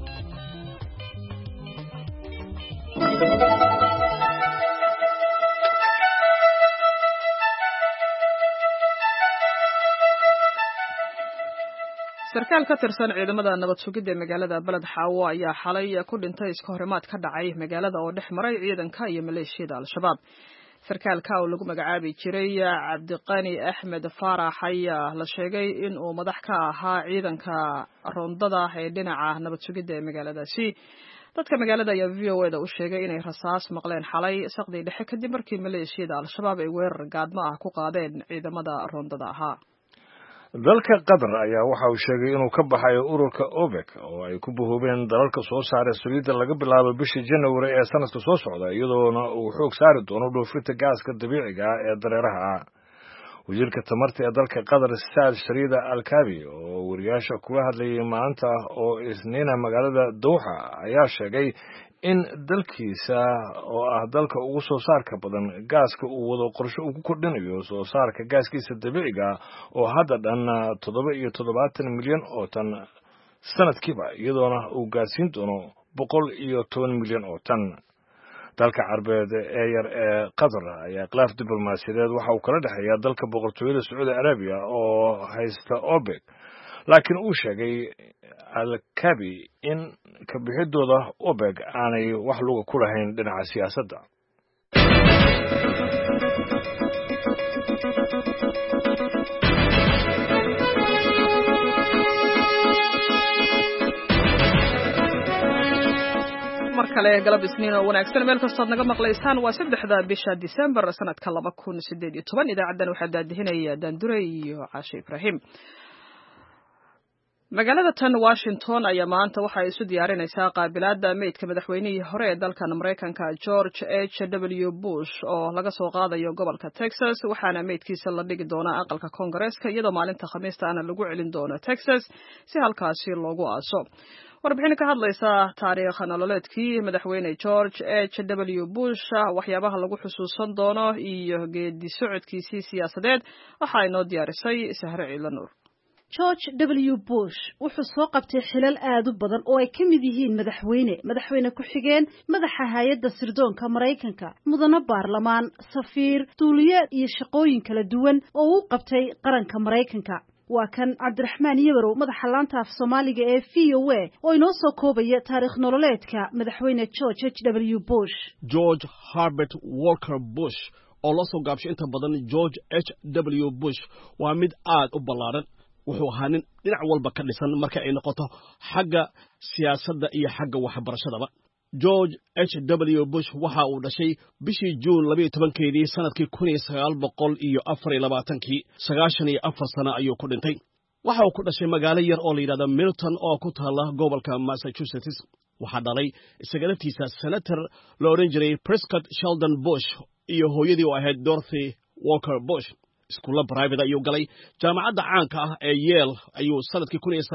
sarkaal ka tirsan ciidamada nabad sugidda magaalada Balad Xaawo ayaa xalay ku dhintay iska horimaad ka dhacay magaalada oo dhex maray ciidanka iyo maleeshiyada Al-Shabaab sarkaalka oo lagu magacaabi jiray Cabdiqani Axmed Faarax ayaa la sheegay in uu madax ka ahaa ciidanka rondada ee dhinaca nabad sugidda ee magaaladaasi dadka magaalada ayaa VOA-da u sheegay inay rasaas maqleen xalay saqdii dhexe kadib markii maleeshiyada Al-Shabaab ay weerar gaadmo ah ku qaadeen ciidamada rondada ahaa dalka Qatar ayaa waxa uu sheegay inuu ka baxayo ururka OPEC oo ay ku buhoobeen dalalka soo saaray saliidda laga bilaabo bishii January ee sanadka soo socda iyadoona uu xoog saari doono dhoofinta gaaska dabiiciga ah ee dareeraha ah wasiirka tamarta ee dalka Qatar Saad Sharida Al-Kabi oo wariyaasha kula hadlayay maanta oo isniina magaalada Doha ayaa sheegay in dalkiisa oo ah dalka ugu soo saarka badan gaaska uu wado qorshe uu ku kordhinayo soo saarka gaaskiisa dabiiciga oo hadda dhan 770 milyan oo tan sanadkiiba iyadoona uu gaarsiin doono 110 milyan oo tan dalka Carbeed ee yar ee Qatar ayaa khilaaf diblomaasiyadeed waxa uu kala dhaxeeyaa dalka boqortooyada Sacuudi Arabiya oo haysta OPEC laakiin uu sheegay Al-Kabi in ka bixidooda OPEC aanay wax luga ku lahayn dhinaca siyaasadda markale galab isniin oo wanaagsan meel kasta naga maqlaysaan waa 3 bisha December sanadka 2018 idaacadan waxa daadihinaya Dandure iyo Caashe Ibrahim magaalada tan Washington ayaa maanta waxa ay isu diyaarinaysaa qaabilaadda meydka madaxweynihii hore ee dalkan Mareykanka George H.W. Bush oo laga soo qaadayo gobolka Texas waxaana meydkiisa la dhigi doonaa aqalka Koongareeska iyadoo maalinta Khamiista ana lagu celin doono Texas si halkaasi loogu aaso warbixin ka hadlaysa taariikh nololeedkii madaxweyne George H.W. Bush waxyaabaha lagu xusuusan doono iyo geedi socodkiisii siyaasadeed waxa ay noo diyaarisay Sahre Ciilanuur. George W. Bush wuxuu soo qabtay xilal aad u badan oo ay ka mid yihiin madaxweyne ku-xigeen, madaxa hay'adda sirdoonka Mareykanka, mudane baarlamaan, safiir, duuliye iyo shaqooyin kala duwan oo uu qabtay qaranka Mareykanka. waa kan Cabdiraxmaan Yabarow madaxa laanta af Soomaaliga ee VOA oo inoo soo koobaya taariikh nololeedka madaxweyne George H.W. Bush. George Herbert Walker Bush oo la soo gaabshay inta badan George H.W. Bush waa mid aad u ballaaran. wuxuu ahaa nin dhinac walba ka dhisan marka ay noqoto xagga siyaasadda iyo xagga waxbarashadaba. George H.W. Bush waxa uu dhashay bishii June 12keedii sanadkii 1924 94 sano ayuu ku dhintay. waxa uu ku dhashay magaalo yar oo la yiraahdo Milton oo ku taala gobolka Massachusetts. waxa dhalay isaga laftiisa senator la oran jiray Prescott Sheldon Bush iyo hooyadii oo ahayd Dorothy Walker Bush. iskuulla private ayuu galay jaamacadda caanka ah ee Yale ayuu sanadkii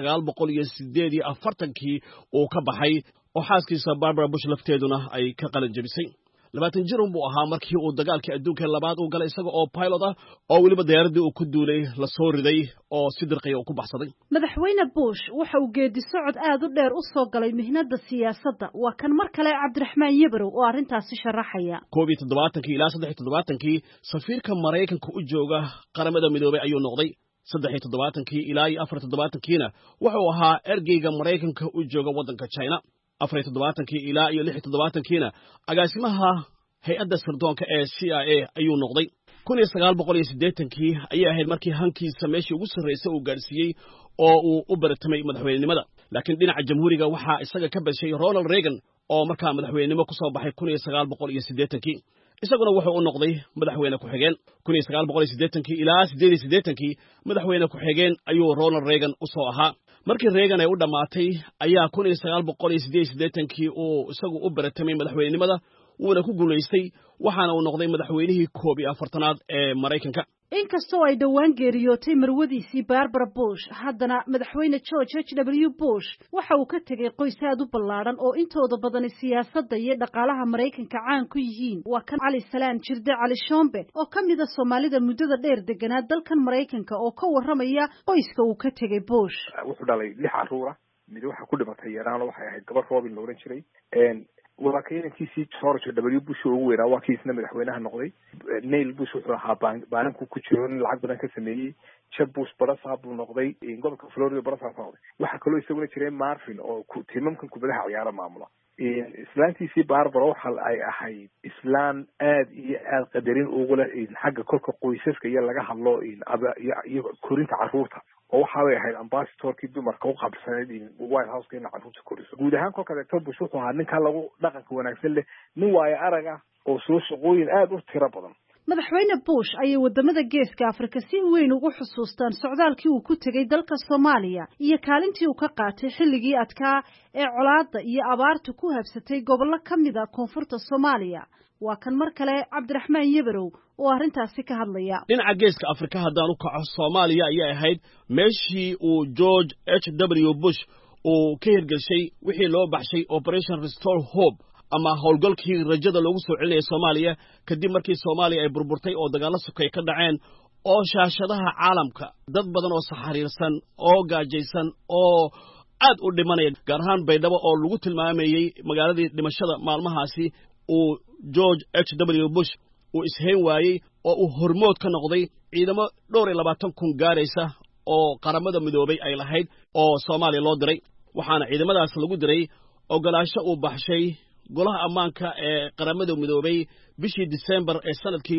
1948 uu ka baxay oo xaaskiisa Barbara Bush lafteeduna ay ka qalin jabisay 20 jir buu ahaa markii uu dagaalkii adduunka labaad uu galay isaga oo pilot ah oo waliba diyaaradii uu ku duulay la soo riday oo si dirqay uu ku baxsaday. madaxweyne Bush waxa uu geedi socod aad u dheer u soo galay mihnada siyaasadda waa kan mar kale Cabdiraxmaan Yabarow oo arintaasi sharaxaya. 72 ilaa 73 safiirka Mareykanka u jooga qaramada midoobay ayuu noqday. 73 ilaa 74 wuxuu ahaa ergeyga Mareykanka u jooga wadanka China. 74 ilaa 76 agaasimaha hay'adda sirdoonka ee CIA ayuu noqday. 1980 ayay ahayd markii hankiisa meeshii ugu sarreysay uu gaarsiiyey oo uu u baratamay madaxweynenimada. laakiin dhinaca jamhuuriga waxaa isaga ka bashay Ronald Reagan oo markaa madaxweynenimo ku soo baxay 1980 isaguna wuxuu u noqday madaxweyne ku-xigeen. 1980 ilaa 88 madaxweyne ku-xigeen ayuu Ronald Reagan u soo ahaa. markii Reagan ay u dhamaatay ayaa 1988 uu isagu u baratamay madaxweynenimada wuuna ku guuleystay waxaana uu noqday madaxweynihii 14aad ee Mareykanka. inkastoo ay dhawaan geeriyootay marwadiisii Barbara Bush haddana madaxweyne George H.W. Bush waxa uu ka tegay qoys aad u ballaaran oo intooda badan siyaasadda iyo dhaqaalaha Mareykanka caan ku yihiin. waa kan Cali Salaan Jirde Cali Shombe oo ka mid ah Soomaalida muddada dheer deganaa dalkan Mareykanka oo ka warramaya qoyska uu ka tegay Bush. wuxuu dhalay 6 carruur ah mid waxa ku dhimatay yaraan waxay ahayd gabar Robin la oran jiray. wakiilkiisii George W. Bush ugu weeraa waa kiisna madaxweynaha noqday. Neil Bush wuxuu ahaa baalanku ku jiro in lacag badan ka sameeyay. Jeb Bush barasaab buu noqday gobolka Florida barasaab noqday. waxa kaloo isaguna jiray Marvin oo tiimamkan kubadaha ciyaara maamula. islaantiisii Barbara waxa ay ahayd islaan aad iyo aad qadarin ugu leh xagga kolka qoysaska iyo laga hadlo iyo korinta carruurta oo waxa ay ahayd ambassadorkii dumarka u qabsaday White House in carruurta koriso. guud ahaan kolka Bush wuxuu ahaa ninka lagu dhaqanka wanaagsan leh nin waayo arag ah oo soo shaqooyin aad u tiro badan. madaxweyne Bush ayay wadamada geeska Afrika si weyn ugu xusuustaan socdaalkii uu ku tagay dalka Soomaaliya iyo kaalintii uu ka qaatay xilligii adkaa ee colaadda iyo abaartu ku habsatay gobollo ka mid ah koonfurta Soomaaliya. waa kan mar kale Cabdiraxmaan Yabarow oo arintaasi ka hadlaya. dhinaca geeska Afrika haddaan u kaco Soomaaliya ayay ahayd meeshii uu George H.W. Bush uu ka hirgashay wixii loo baxshay Operation Restore Hope ama howlgalkii rajada loogu soo celinayay Soomaaliya kadib markii Soomaaliya ay burburtay oo dagaalo sokay ka dhaceen oo shaashadaha caalamka dad badan oo saxariirsan oo gaajaysan oo aad u dhimanaya gaar ahaan Baydhabo oo lagu tilmaamayay magaaladii dhimashada maalmahaasi uu George H.W. Bush uu ishayn waayay oo uu hormood ka noqday ciidamo 22,000 gaaraysa oo qaramada midoobay ay lahayd oo Soomaaliya loo diray. waxaana ciidamadaas lagu diray ogolaasho uu baxshay golaha ammaanka ee qaramada midoobay bishii December ee sanadkii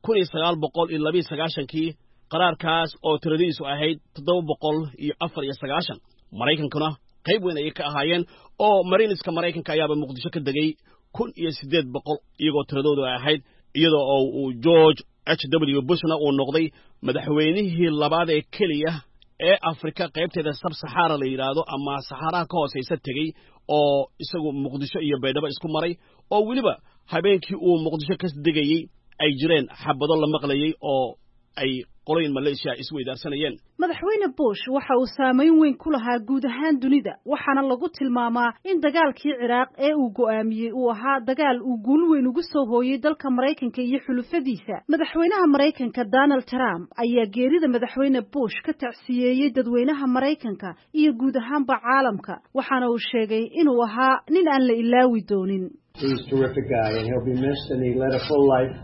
1992 qaraarkaas oo tiradiisu ahayd 794. Mareykankuna qayb weyn ay ka ahaayeen oo Marineska Mareykanka ayaaba Muqdisho ka degay 1800 iyagoo tiradoodu ahayd iyadoo uu George H.W. Bushna uu noqday madaxweynihii labaad ee kaliya ee Afrika qaybteeda sub-Sahara la yiraahdo ama Saharaha ka hooseysa tagay oo isagu Muqdisho iyo Baydhabo isku maray oo waliba habeenkii uu Muqdisho ka degayay ay jireen xabado la maqlayay oo ay qoloyin Malaysia isweydaarsanayeen. Madaxweyne Bush waxa uu saameyn weyn ku lahaa guud ahaan dunida waxaana lagu tilmaamaa in dagaalkii Ciraaq ee uu go'aamiyay uu ahaa dagaal uu guul weyn ugu soo hooyay dalka Mareykanka iyo xulufadiisa. Madaxweynaha Mareykanka Donald Trump ayaa geerida madaxweyne Bush ka tacsiyeeyay dadweynaha Mareykanka iyo guud ahaanba caalamka waxaana uu sheegay inuu ahaa nin aan la ilaawi doonin. He's a terrific guy and he'll be missed and he led a full life.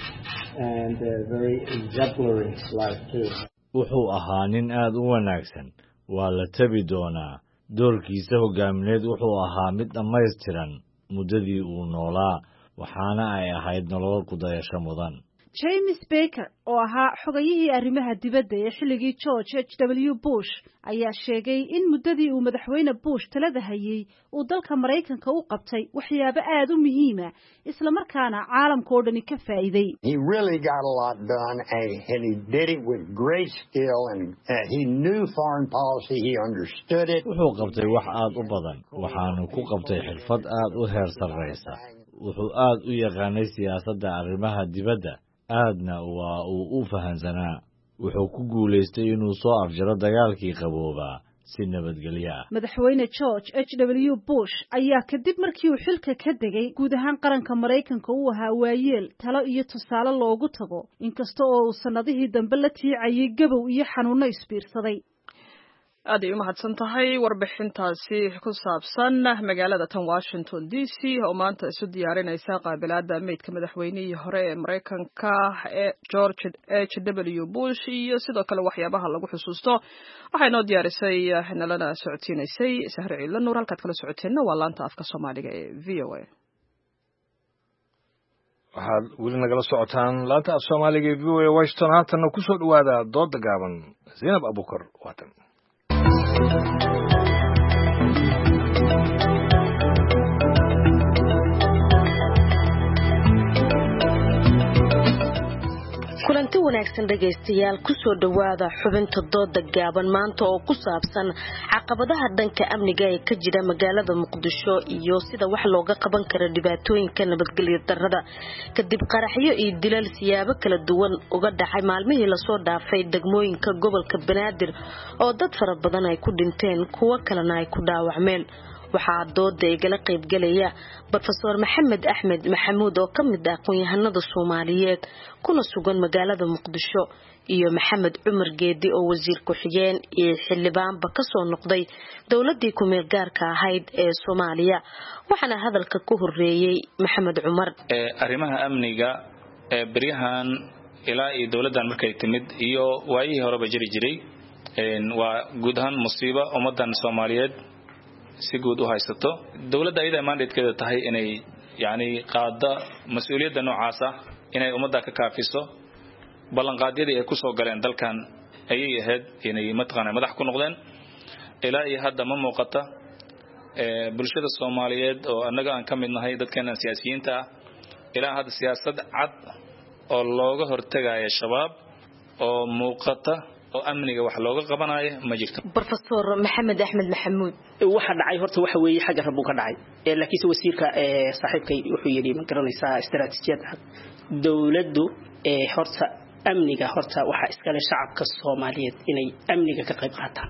And a very exemplary life too. wuxuu ahaa nin aad u wanaagsan waa la tabi doonaa doorkiisa hogaamineed wuxuu ahaa mid dhammaystiran muddadii uu noolaa waxaana ay ahayd nolol ku dayasho mudan. James Baker oo ahaa xogayihii arrimaha dibadda ee xilligii George H.W. Bush ayaa sheegay in muddadii uu madaxweyne Bush talada hayay uu dalka Mareykanka u qabtay waxyaabo aad u muhiim ah isla markaana caalamka oo dhan ka faa'iiday. He really got a lot done and he did it with great skill and he knew foreign policy, he understood it. wuxuu qabtay wax aad u badan waxaanu ku qabtay xirfad aad u heer sarreysa wuxuu aad u yaqaanay siyaasadda arrimaha dibadda aadna waa uu u fahansanaa wuxuu ku guuleystay inuu soo afjaro dagaalkii qaboobaa si nabadgelyo ah. Madaxweyne George H.W. Bush ayaa kadib markii uu xilka ka degay guud ahaan qaranka Mareykanka uu ahaa waayeel talo iyo tusaale loogu tago inkasta oo uu sanadihii dambe la tiicayay gabow iyo xanuuno isbiirsaday. aad ay u mahadsan tahay warbixintaasi ku saabsan magaalada tan Washington DC oo maanta isu diyaarinaysa qaabilaadda meydka madaxweynihii hore ee Mareykanka ee George H.W. Bush iyo sidoo kale waxyaabaha lagu xusuusto waxay noo diyaarisay nalana socodsiinaysay Sahre Ciidla Nuur halkaad kala socoteenna waa laanta afka Soomaaliga ee VOA. waxaad weli nagala socotaan laanta afka Soomaaliga ee VOA Washington haatan ku soo dhawaada dood gaaban Zainab Abukar waatan. kulanti wanaagsan dhageystayaal ku soo dhawaada xubinta dooda gaaban maanta oo ku saabsan caqabadaha dhanka amniga ee ka jira magaalada Muqdisho iyo sida wax looga qaban karo dhibaatooyinka nabadgelyo darrada kadib qaraxyo iyo dilal siyaabo kala duwan uga dhacay maalmihii la soo dhaafay degmooyinka gobolka Banaadir oo dad fara badan ay ku dhinteen kuwa kalena ay ku dhaawacmeen. waxaa dooda igala qayb galaya Professor Maxamed Axmed Maxamuud oo kamid ah aqoon-yahanada Soomaaliyeed kuna sugan magaalada Muqdisho iyo Maxamed Cumar Geedi oo wasiir ku xigeen ee xildhibaanba ka soo noqday dawladii ku meel gaarka ahayd ee Soomaaliya waxaana hadalka ku horeeyay Maxamed Cumar. arrimaha amniga bariyahan ilaa iyo dawladdan markay timid iyo waayihii horeba jiray waa guud ahaan musiibo ummadan Soomaaliyeed si guud u haysato dawladda ayada mandatekeeda tahay inay yaani qaada mas'uuliyadda noocaas ah inay ummadda ka kaafiso ballanqaadyadii ay ku soo galeen dalkan ayay ahayd inay madax ku noqdeen ilaa iyo hadda ma muuqata bulshada Soomaaliyeed oo annaga aan ka mid nahay dadkeena siyaasiyiinta ah ilaa hadda siyaasad cad oo looga hortagayo shabaab oo muuqata oo amniga wax looga qabanayo ma jirto. Professor Maxamed Axmed Maxamuud waxa dhacay horta waxa weeye xagga rabu ka dhacay laakiin wasiirka saaxiibkay wuxuu yiri ma garanaysaa istaraatiijiyad dawladdu horta amniga horta waxa iska leh shacabka Soomaaliyeed inay amniga ka qayb qaataan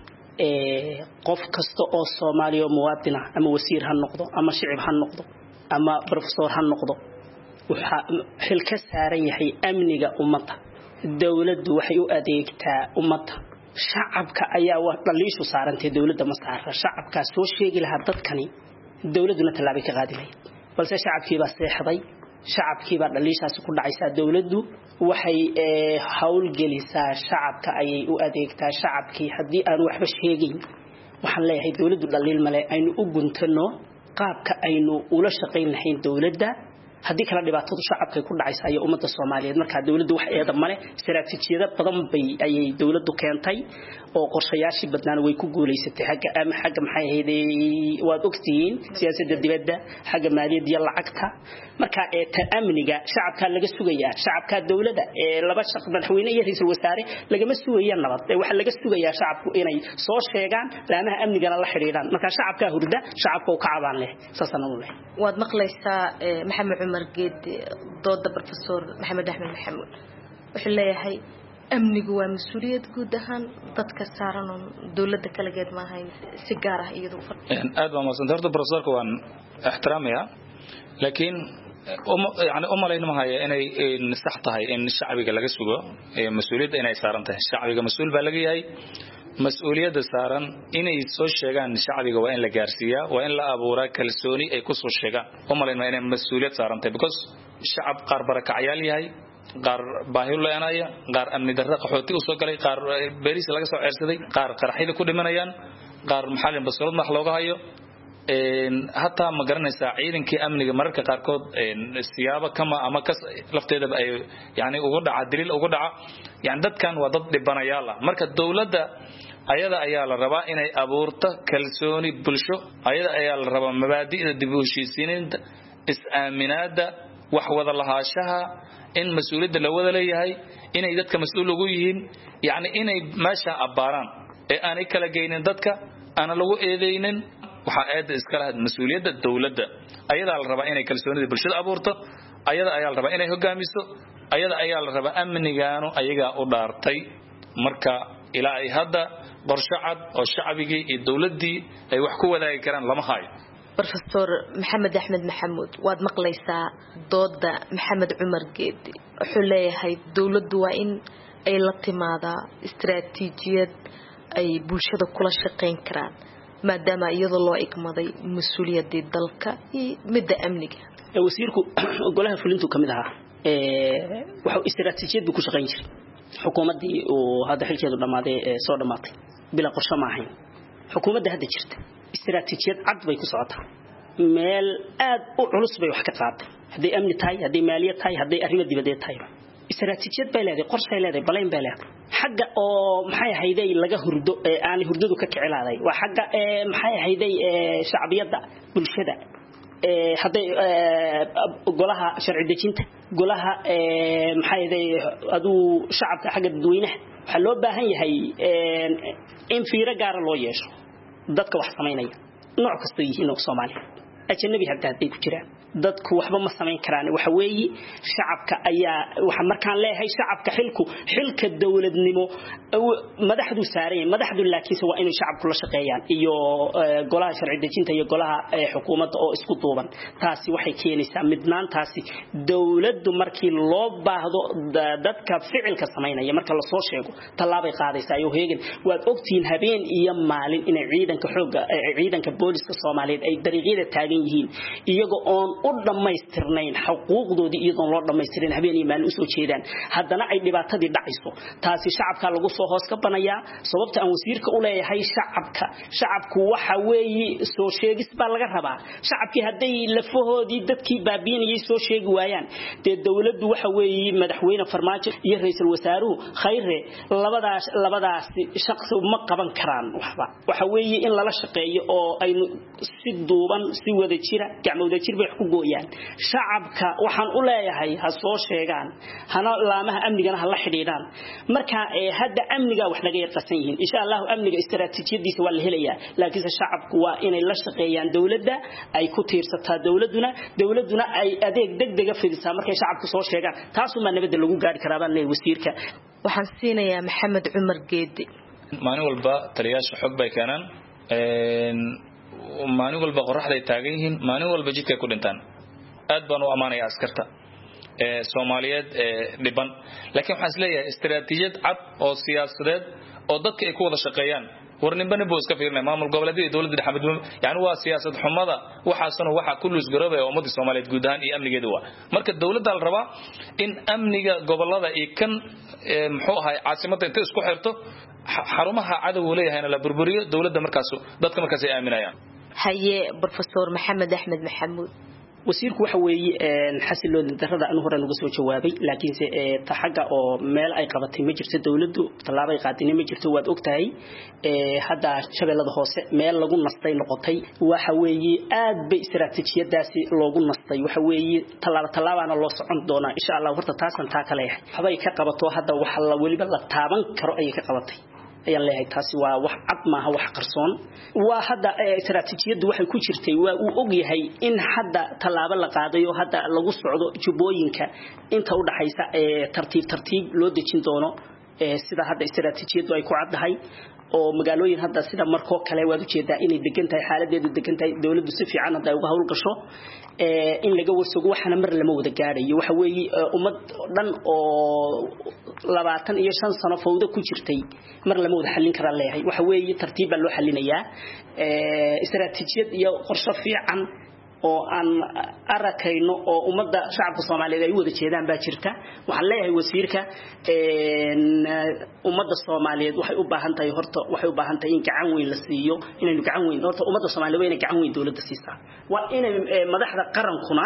qof kasta oo Soomaaliya muwaadin ah ama wasiir ha noqdo ama shicib ha noqdo ama professor ha noqdo waxa xil ka saaran yahay amniga ummadda dawladdu waxay u adeegtaa ummadda shacabka ayaa wax dhaliisho saarantay dawladda ma saara shacabka soo sheegi lahaa dadkani dawladuna talaabay ka qaadi lahayd balse shacabkii baa seexday shacabkii baa dhaliishaas ku dhacaysa dawladdu waxay hawl gelisaa shacabka ayay u adeegtaa shacabkii hadii aan waxba sheegin waxaan leeyahay dawladdu dhaliil male aynu u guntano qaabka aynu ula shaqeyn lahayn dawladda haddii kala dhibaatadu shacabka ku dhacaysa ay ummadda Soomaaliyeed marka dawladdu wax eeda male istiraatiijiyada badan bay ayay dawladdu keentay oo qorshayaashii badnaan way ku guuleysatay xagga maxay ahaydey waad ogtihiin siyaasadda dibadda xagga maaliyadda iyo lacagta marka ta amniga shacabka laga sugayaa shacabka dawladda laba shaqo madaxweyne iyo ra'iisul wasaare lagama sugayaa nabad waxa laga sugayaa shacabku inay soo sheegaan laamaha amnigana la xiriiraan marka shacabka hurda shacabka ka cabaan leh saasana u leh waad maqlaysaa maxamed cumar geed dooda professor maxamed axmed maxamuud wuxuu leeyahay amnigu waa mas'uuliyad guud ahaan dadka saaran oo dawladda kala geed ma ahayn si gaar ah iyadu aad baa maasanta horta professorka waan ixtiraamaya laakiin يعني أمالين ما هي إني نستحتها إن الشعب يقلق سوى مسؤولية إني سارنته الشعب يقول مسؤول بلقي هاي مسؤولية سارن إني يسوي شيء عن الشعب يقول وين لجارسيا وين لا أبورا كالسوني أي كسر شيء أمالين ما إني مسؤولية سارنته because الشعب قار برك عيالي هاي قار باهي الله أنا يا قار أمن درة قحوتي وسوكلي قار باريس لقى سو عرسدي قار قرحيل كل من يان قار محل بسرود محلوقة هايو حتى ما قرنا ساعيد إنك أمني مركز قاركود السيابة كما أما كس لفتة يعني وقدع الدليل وقدع يعني ده كان وضد بنيالا مركز الدولة ده أيضا أيال الربا إن أبورته كلسوني بلشو أيضا أيال الربا مبادئ الدبوشي سنين إسآمنات وحوض الله شها إن مسؤولية الأول لي هاي إن إذا كمسؤول وجوهين يعني إن ماشى أباران أنا كلا جينين ذاتك أنا لو إيدينن waxa aad iska lahayd mas'uuliyadda dawladda ayada la rabaa inay kalsoonida bulshada abuurto ayada ayaa la rabaa inay hogaamiso ayada ayaa la rabaa amnigaano ayaga u dhaartay marka ilaa ay hadda qorshe cad oo shacabigii iyo dawladdii ay wax ku wadaagi karaan lama hayo professor maxamed axmed maxamuud waad maqlaysaa dooda maxamed cumar geedi wuxuu leeyahay dawladdu waa in ay la timaadaa istiraatiijiyad ay bulshada kula shaqeyn karaan maadaama iyadoo loo igmaday mas'uuliyadda dalka iyo midda amniga wasiirku golaha fulintu kamid aha waxa istiraatiijiyad ku shaqeyn jiray xukuumadii oo hadda xilkeedu dhamaaday soo dhamaatay bila qorshe ma ahayn xukuumadda hadda jirta istiraatiijiyad cad bay ku socotaa meel aad u culus bay wax ka qaaday haday amni tahay haday maaliyad tahay haday arrimo dibadeed tahay istiraatiijiyad bay leedahay qorshe leedahay baleen bay leedahay xagga oo maxay hayday laga hurdo aan hurdadu ka kicilaaday waa xagga maxay hayday shacbiyada bulshada haday golaha sharci dejinta golaha maxay hayday adu shacabka xagga dadweynaha waxa loo baahan yahay in fiiro gaar loo yeesho dadka wax sameynaya nooc kasta yihiin oo Soomaaliya ajnabi hadda ay ku jiraan dadku waxba ma sameyn karaan waxa weeyi shacabka ayaa waxa markaan leeyahay shacabka xilka dawladnimo madaxdu saareen madaxdu laakiin waa inay shacabku la shaqeeyaan iyo golaha sharci dejinta iyo golaha xukuumadda oo isku duuban taasi waxay keenaysaa midnaantaasi dawladdu markii loo baahdo dadka ficilka sameynaya marka la soo sheego talaabay qaadaysaa iyo heegan waad ogtiin habeen iyo maalin in ciidanka booliska Soomaaliyeed ay dariiqada taagan yihiin iyaga oo u dhameystirnayn xuquuqdoodii iyadoo loo dhameystirin habeen iyo maalin u soo jeedaan haddana ay dhibaatadii dhacayso taasi shacabka lagu soo hoos ka banaya sababta aan wasiirka u leeyahay shacabku waxa weeyi soo sheegis baa laga rabaa shacabkii haday lafahoodii dadkii baabiinayay soo sheegi waayaan de dawladdu waxa weeyi madaxweyne farmaajo iyo ra'iisul wasaaruhu khayre labadaas shaqsi ma qaban karaan waxba waxa weeyi in lala shaqeeyo oo ay si duuban si wada jira gacmooda jir bay ku gooyaan shacabka waxaan u leeyahay ha soo sheegaan hana laamaha amnigana ha la xidhiidhaan marka hadda amniga wax laga yarqasan yihiin insha Allah amniga istiraatiijiyadiisa waa la helayaa laakiin shacabku waa inay la shaqeeyaan dawladda ay ku tiirsataa dawladuna ay adeeg degdeg ah fidisaa markay shacabku soo sheegaan taas uma nabad lagu gaari karaa baan leeyahay wasiirka waxaan siinayaa maxamed cumar geedi maalin walba taliyaasha xog bay keenan maalin walba qoraxday taagan yihiin maalin walba jidkay ku dhintaan aad baan u amaanaya askarta Soomaaliyeed dhiban laakiin waxaan isleeyahay istiraatiijiyad cad oo siyaasadeed oo dadka ay ku wada shaqeeyaan warninbana buu iska fiirnay maamul goboleedyada dawladda Axmed yani waa siyaasad xumada waxaasna waxa ku lus garoobay ummadda Soomaaliyeed guud ahaan iyo amnigeeda waa marka dawladda la rabaa in amniga gobolada ay kan muxuu ahay caasimadda inta isku xirto xarumaha cadawga leeyahayna la burburiyo dawladda markaas dadka markaas ay aaminayaan haye professor maxamed axmed maxamuud wasiirku waxa weeye xasiloon darrada anu hore uga soo jawaabay laakiin se taxaga oo meel ay qabatay ma jirto dawladdu talaabay qaadinay ma jirto waad ogtahay hadda shabeellada hoose meel lagu nastay noqotay waxa weeye aad bay istiraatiijiyadaasi loogu nastay waxa weeye talaabana loo socon doonaa insha Allah horta taasan taa kale waxbay ka qabato hadda waxa la waliba la taaban karo ay ka qabatay ayaan leeyahay taasi waa wax cad maaha wax qarsoon waa hadda istiraatiijiyadu waxay ku jirtay waa uu og yahay in hadda talaabo la qaadayo hadda lagu socdo jubooyinka inta u dhaxaysa tartiib loo dejin doono sida hadda istiraatiijiyadu ay ku caddahay oo magaalooyin hadda sida markoo kale waad u jeedaa inay degan tahay xaaladeedu degan tahay dawladdu si fiican hadda uga hawl gasho in laga warsago waxana mar lama wada gaarayo waxa weeye ummad dhan oo 25 sano fawda ku jirtay mar lama wada xallin kara leeyahay waxa weeye tartiib baa loo xallinayaa istiraatiijiyad iyo qorshe fiican oo aan arakayno oo ummadda shacabka Soomaaliyeed ay wada jeedaan baa jirta waxaan leeyahay wasiirka ummadda Soomaaliyeed waxay u baahan tahay horta waxay u baahan tahay in gacan weyn la siiyo inaynu gacan weyn horta ummadda Soomaaliyeed inay gacan weyn dawladda siisaa waa inay madaxda qarankuna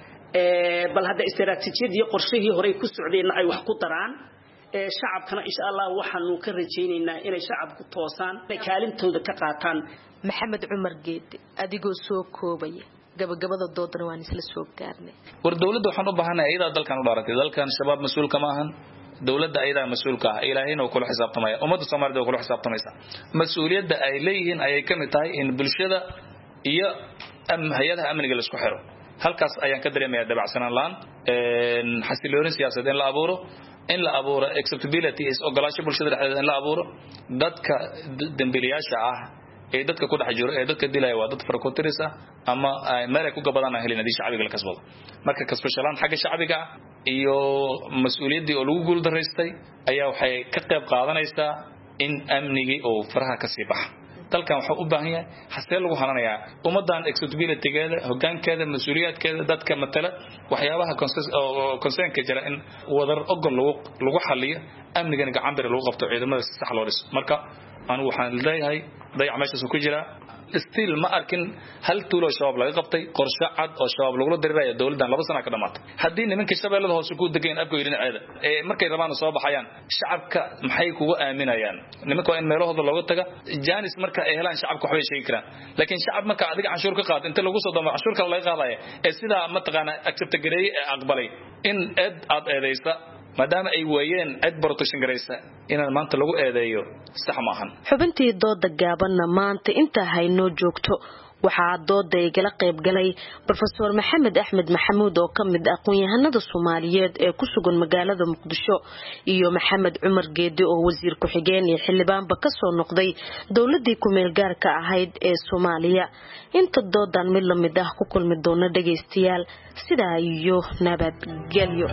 bal hadda istiraatiijiyad iyo qorshihii hore ku socdeen ay wax ku daraan shacabkana insha Allah waxaanu ka rajaynaynaa inay shacabku toosaan ay kaalintooda ka qaataan maxamed cumar geedi adigoo soo koobaya gabagabada doodana waan isla soo gaarnay war dawladda waxaan u baahanahay iyada dalkan u dhaaratay dalkan shabaab mas'uul kama ahan dawladda ayada mas'uulka ah ilaahayna uu kula xisaabtamaya ummadda Soomaaliyeed oo kula xisaabtamaysa mas'uuliyadda ay leeyihiin ayay ka mid tahay in bulshada iyo hay'adaha amniga la isku xiro halkaas ayaan ka dareemayaa dabacsanaan laan xasilooni siyaasadeed in la abuuro in la abuuro acceptability is ogolaasho bulshada dhexdeeda in la abuuro dadka dambiilayaasha ah ee dadka ku dhex jiro ee dadka dilaya waa dad farkootiris ah ama meel ay ku gabadaan helin hadii shacbiga la kasbado marka kasbashalaan xagga shacbiga iyo mas'uuliyadii oo lagu guul daraystay ayaa waxay ka qayb qaadanaysaa in amnigi oo faraha ka sii baxa dalkan waxa u baahan yahay xasee lagu halanayaa ummadan acceptability-geeda hoggaankeeda mas'uuliyadkeeda dadka matala waxyaabaha concern-ka jira in wadar ogol lagu xalliyo amnigan gacan bir lagu qabto ciidamada si sax loo dhiso marka anigu waxaan leeyahay dayac meeshaas ku jira still ma arkin hal tuulo shabaab laga qabtay qorshe cad oo shabaab lagu dirirayo dawladdan 2 sano ka dhamaatay hadii nimanka shabeellada hoose ku degeen afka dhinaceeda markay rabaan soo baxayaan shacabka maxay kugu aaminayaan nimanka in meelahooda looga taga jaanis marka ay helaan shacabka waxay sheegi karaan laakiin shacab marka adiga canshuur ka qaad inta lagu soo damo canshuur kale laga qaadayo sida ma taqaana accept gareey aqbalay in aad eedeysa maadaama ay waayeen cid protection gareysa inaan maanta lagu eedeeyo sax ma ahan xubintii dooda gaabanna maanta inta haynoo joogto waxaa dooda igala qayb galay Professor Maxamed Axmed Maxamuud oo kamid ah aqoon-yahanada Soomaaliyeed ee ku sugan magaalada Muqdisho iyo Maxamed Cumar Geedi oo wasiir ku xigeen ee xildhibaanba ka soo noqday dawladii ku meel gaarka ahayd ee Soomaaliya inta doodan mid la mid ah ku kulmi doona dhageystayaal sidaa iyo nabadgelyo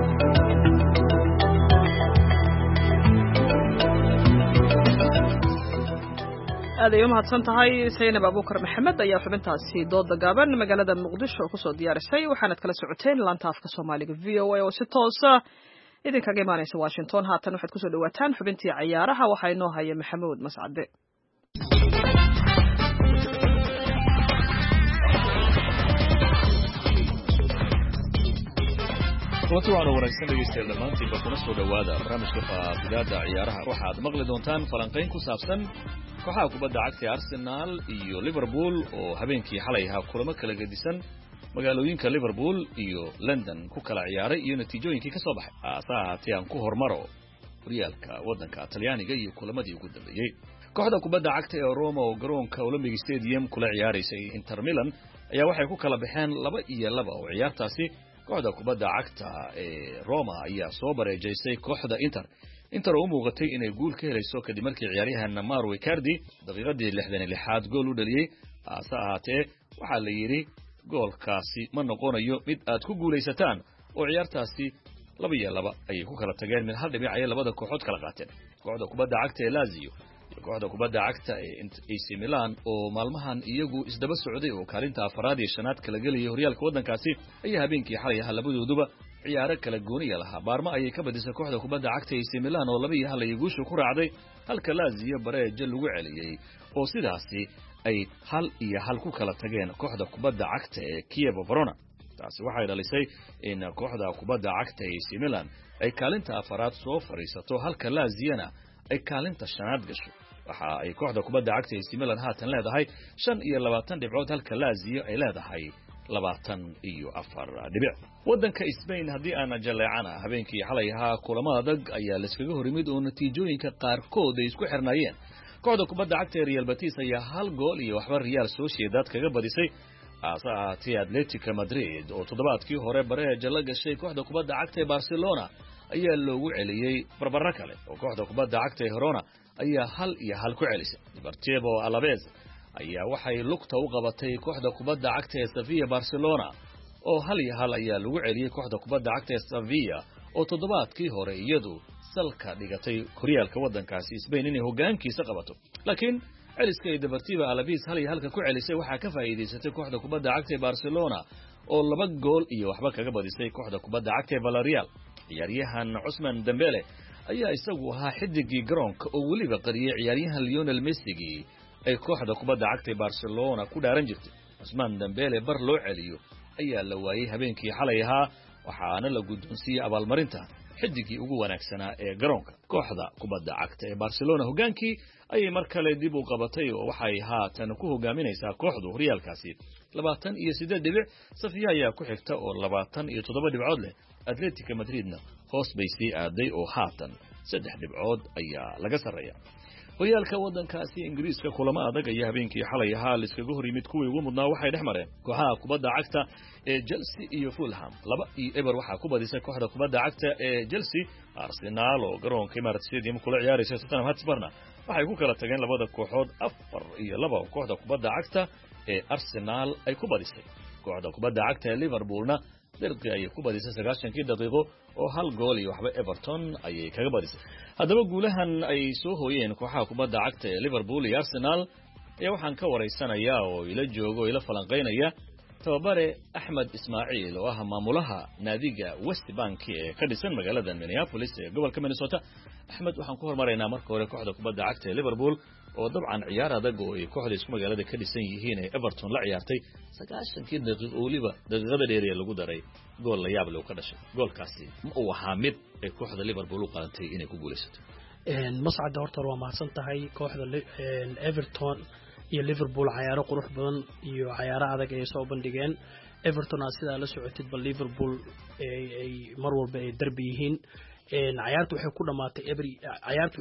aad ay u mahadsan tahay Saynab Abuukar Maxamed ayaa xubintaasi dooda gaaban magaalada Muqdisho ku soo diyaarisay waxaanad kala socoteen laanta afka Soomaaliga VOA oo si toos ah idinkaga imaanaysa Washington haatan waxaad ku soo dhawaataan xubintii ciyaaraha waxa inoo haya Maxamuud Mascade وطبعا wanaagsan dhageystayaal dhamaantiinba kuna soo dhawaada barnaamijka faaqidaada ciyaaraha waxaad maqli doontaan falanqayn ku saabsan kooxaha kubadda cagta Arsenal iyo Liverpool oo habeenkii xalay ahaa kulamo kala gedisan magaalooyinka Liverpool iyo London ku kala ciyaaray iyo natiijooyinkii ka soo baxay asahaatee aan ku hormaro horyaalka waddanka Talyaaniga iyo kulamadii ugu dambeeyay kooxda kubadda cagta ee Roma oo garoonka Olympic Stadium kula ciyaaraysay Inter Milan ayaa waxay ku kala baxeen 2-2 oo ciyaartaasi kooxda kubadda cagta ee Roma ayaa soo bareejaysay kooxda Inter oo muuqatay inay guul ka helayso kadib markii ciyaaryahan Mauro Icardi daqiiqadii 66 gool u dhaliyay asahaatee waxa la yiri goolkaasi ma noqonayo mid aad ku guuleysataan oo ciyaartaasi 2-2 ay ku kala tageen mid hal dhibic ay labada kooxood kala qaateen kooxda kubadda cagta ee Lazio kooxda kubadda cagta ee AC Milan oo maalmahan iyagu isdaba socday oo kaalinta afraad iyo shanaad kala galay horyaalka waddankaasi ayaa habeenkii xalay ahaa labadooduba ciyaaro kala gooniya lahaa baarma ayay ka badisay kooxda kubadda cagta ee AC Milan oo 2-2 ay guusha ku raacday halka Lazio bareejo lagu celiyay oo sidaasi ay 1-1 ku kala tageen kooxda kubadda cagta ee Kiev Verona taasi waxay dhalisay in kooxda kubadda cagta AC Milan ay kaalinta afaraad soo fariisato halka Lazio-na ay kaalinta shanaad gasho waxa ay kooxda kubadda cagta AC Milan haatan leedahay 25 dhibcood halka Lazio ay leedahay 24 dhibic wadanka Spain hadii aan jaleecana habeenkii xalay ahaa kulamada adag ayaa la iskaga horimid oo natiijooyinka qaarkood ay isku xirnaayeen kooxda kubadda cagta Real Betis ayaa 1 gool iyo waxba Real Sociedad kaga badisay asaati Atletico Madrid oo toddobaadkii hore bareeja la gashay kooxda kubadda cagta Barcelona ayaa loogu celiyay barbaro kale oo kooxda kubadda cagta Girona ayaa 1-1 ku celisay Deportivo Alaves ayaa waxay lugta u qabatay kooxda kubadda cagta Sevilla Barcelona oo 1-1 ayaa lagu celiyay kooxda kubadda cagta Sevilla oo toddobaadkii hore iyadu salka dhigatay horyaalka wadankaasi Spain inay hoggaankiisa qabato laakiin celiska ay Deportivo Alaves 1-1 ku celisay waxa ka faa'iideysatay kooxda kubadda cagta Barcelona oo 2 gool iyo waxba kaga badisay kooxda kubadda cagta Villarreal ciyaaryahan Ousmane Dembele ayaa isagu ahaa xidigii garoonka oo waliba qariyay ciyaaryahan Lionel Messi ay kooxda kubadda cagta Barcelona ku dhaaran jirtay Ousmane Dembele bar loo celiyo ayaa la waayay habeenkii xalay ahaa waxaana la guddoonsiiyay abaalmarinta xidigii ugu wanaagsanaa ee garoonka kooxda kubadda cagta ee Barcelona hogaankii ayay mar kale dib u qabatay oo waxay haatan ku hogaaminaysaa kooxdu horyaalkaasi 28 dhibic Sevilla ayaa ku xigta oo 27 dhibcood leh Atletico Madridna hoos bay sii aaday oo haatan 3 dhibcood ayaa laga sareeyaa horyaalka wadankaasi Ingiriiska kulamo adag ayaa habeenkii xalay ahaa la iskaga hor yimid kuwii ugu mudnaa waxay dhexmareen kooxaha kubadda cagta ee Chelsea iyo Fulham 2-0 waxa ku badisay kooxda kubadda cagta ee Chelsea Arsenal oo garoonka Emirates Stadium kula ciyaaraysa Tottenham Hotspur waxay ku kala tageen labada kooxood 4-2 kooxda kubadda cagta ee Arsenal ay ku badisay kooxda kubadda cagta ee Liverpoolna dirqi ay ku badisay 90 daqiiqo oo 1 gool iyo waxba Everton ayay kaga badisay haddaba guulahan ay soo hooyeen kooxaha kubadda cagta ee Liverpool iyo Arsenal ayaa waxaan ka wareysanayaa oo ila joogo ila falanqeynaya tababare Ahmed Ismaaciil oo ah maamulaha naadiga West Bank ee ka dhisan magaalada Minneapolis ee gobolka Minnesota Ahmed waxaan ku hormaraynaa marka hore kooxda kubadda cagta ee Liverpool oo dabcan ciyaar adag oo ay kooxda isku magaalada ka dhisan yihiin ee Everton la ciyaartay 90 daqiiqo waliba daqiiqada dheer ee lagu daray gool la yaab leh oo ka dhashay goolkaasi ma uu ahaa mid ay kooxda Liverpool u qaatay inay ku guuleysato mas'ad horta waa mahadsan tahay kooxda Everton iyo Liverpool ciyaaro qurux badan iyo ciyaaro adag ay soo bandhigeen Everton sida la socotid bal Liverpool ay mar walba ay darbi yihiin ciyaartu waxay ku dhamaatay ciyaartu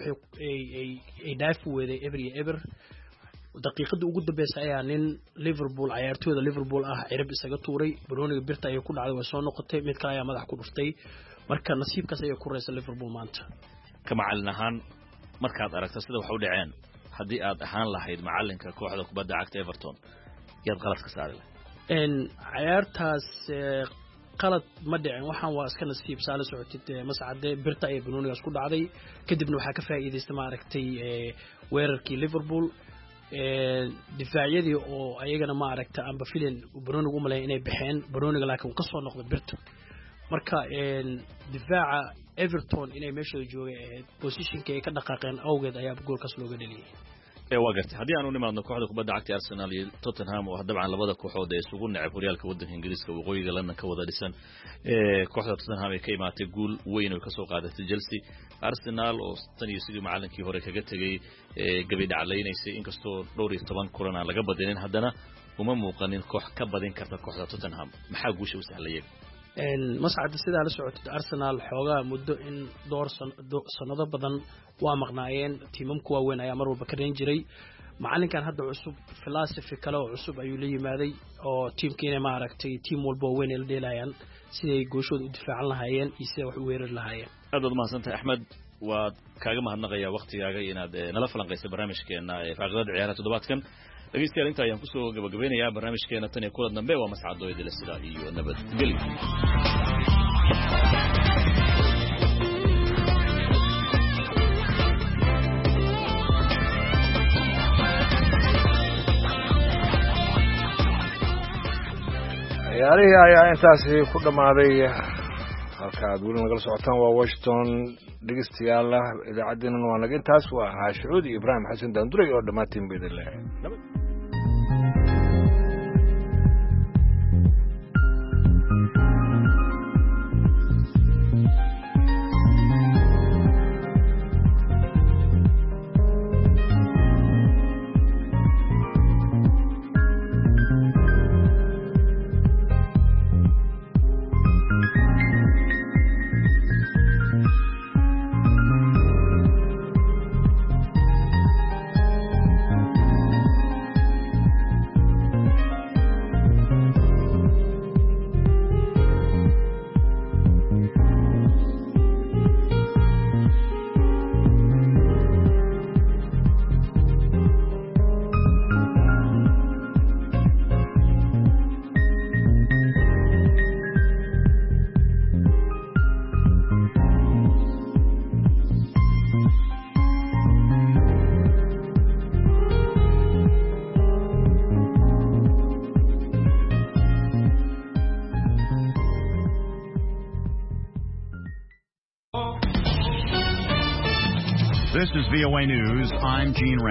ay dhaaf weeday ever daqiiqadii ugu dambeysay ayaa nin Liverpool ciyaartooyda Liverpool ah cirib isaga tuuray Bruniga birta ay ku dhacday way soo noqotay mid kale ayaa madax ku dhuftay marka nasiibkaas ay ku reysay Liverpool maanta ka macallin ahaan markaad aragto sida wax u dhaceen haddii aad ahaan lahayd macallinka kooxda kubadda cagta Everton yaad qalad ka saari lahayd ciyaartaas qalad ma dhicin waxaan waa iska nasiib saala socotid mas'ade birta ay Bruniga isku dhacday kadibna waxa ka faa'iideystay ma aragtay weerarkii Liverpool difaacyadii oo ayagana ma aragtay amba filan Bruniga u malay inay baxeen Bruniga laakiin ka soo noqday birta marka difaaca Everton inay meesha joogay positionka ay ka dhaqaaqeen awgeed ayaa goolkaas looga dhaliyay waa gartay haddii aanu nimaadno kooxda kubadda cagta Arsenal iyo Tottenham oo dabcan labada kooxood ee isugu nacay horyaalka wadanka Ingiriiska waqooyiga London ka wada dhisan kooxda Tottenham ay ka imaatay guul weyn oo ka soo qaadatay Chelsea Arsenal oo tan iyo sidii macallinkii hore kaga tagay gabi dhaclaynaysay inkastoo 12 kulan aan laga badinin haddana uma muuqanin koox ka badin karta kooxda Tottenham maxaa guusha u sahlayay mas'ad sida la socotid Arsenal xoogaa muddo in door sanado badan waa maqnaayeen tiimamku waaweyn ayaa mar walba ka reyn jiray macalinkan hadda cusub philosophy kale oo cusub ayuu la yimaaday oo tiimkiina ma aragtay tiim walba weyn ay la dheelayaan siday gooshooda u difaacan lahaayeen iyo siday wax u weerari lahaayeen aad u mahadsantahay Ahmed waad kaaga mahadnaqayaa waqtigaaga inaad nala falanqaysay barnaamijkeena ee faaqidada ciyaaraha toddobaadkan dhageystayaal inta ayaan kusoo gabagabeynayaa barnaamijkeena tan iyo kulan dambe waa mas'ado idil sida iyo nabadgelyo ciyaarihii ayaa intaasi ku dhammaaday halka aad weli nagala socotaan waa Washington dhegeystayaal idaacaddeenana waa naga intaas waa ahaa Sacuudi Ibrahim Xasan Daanduray oo dhammaantiin baydin leh is VOA News. I'm Gene Rand.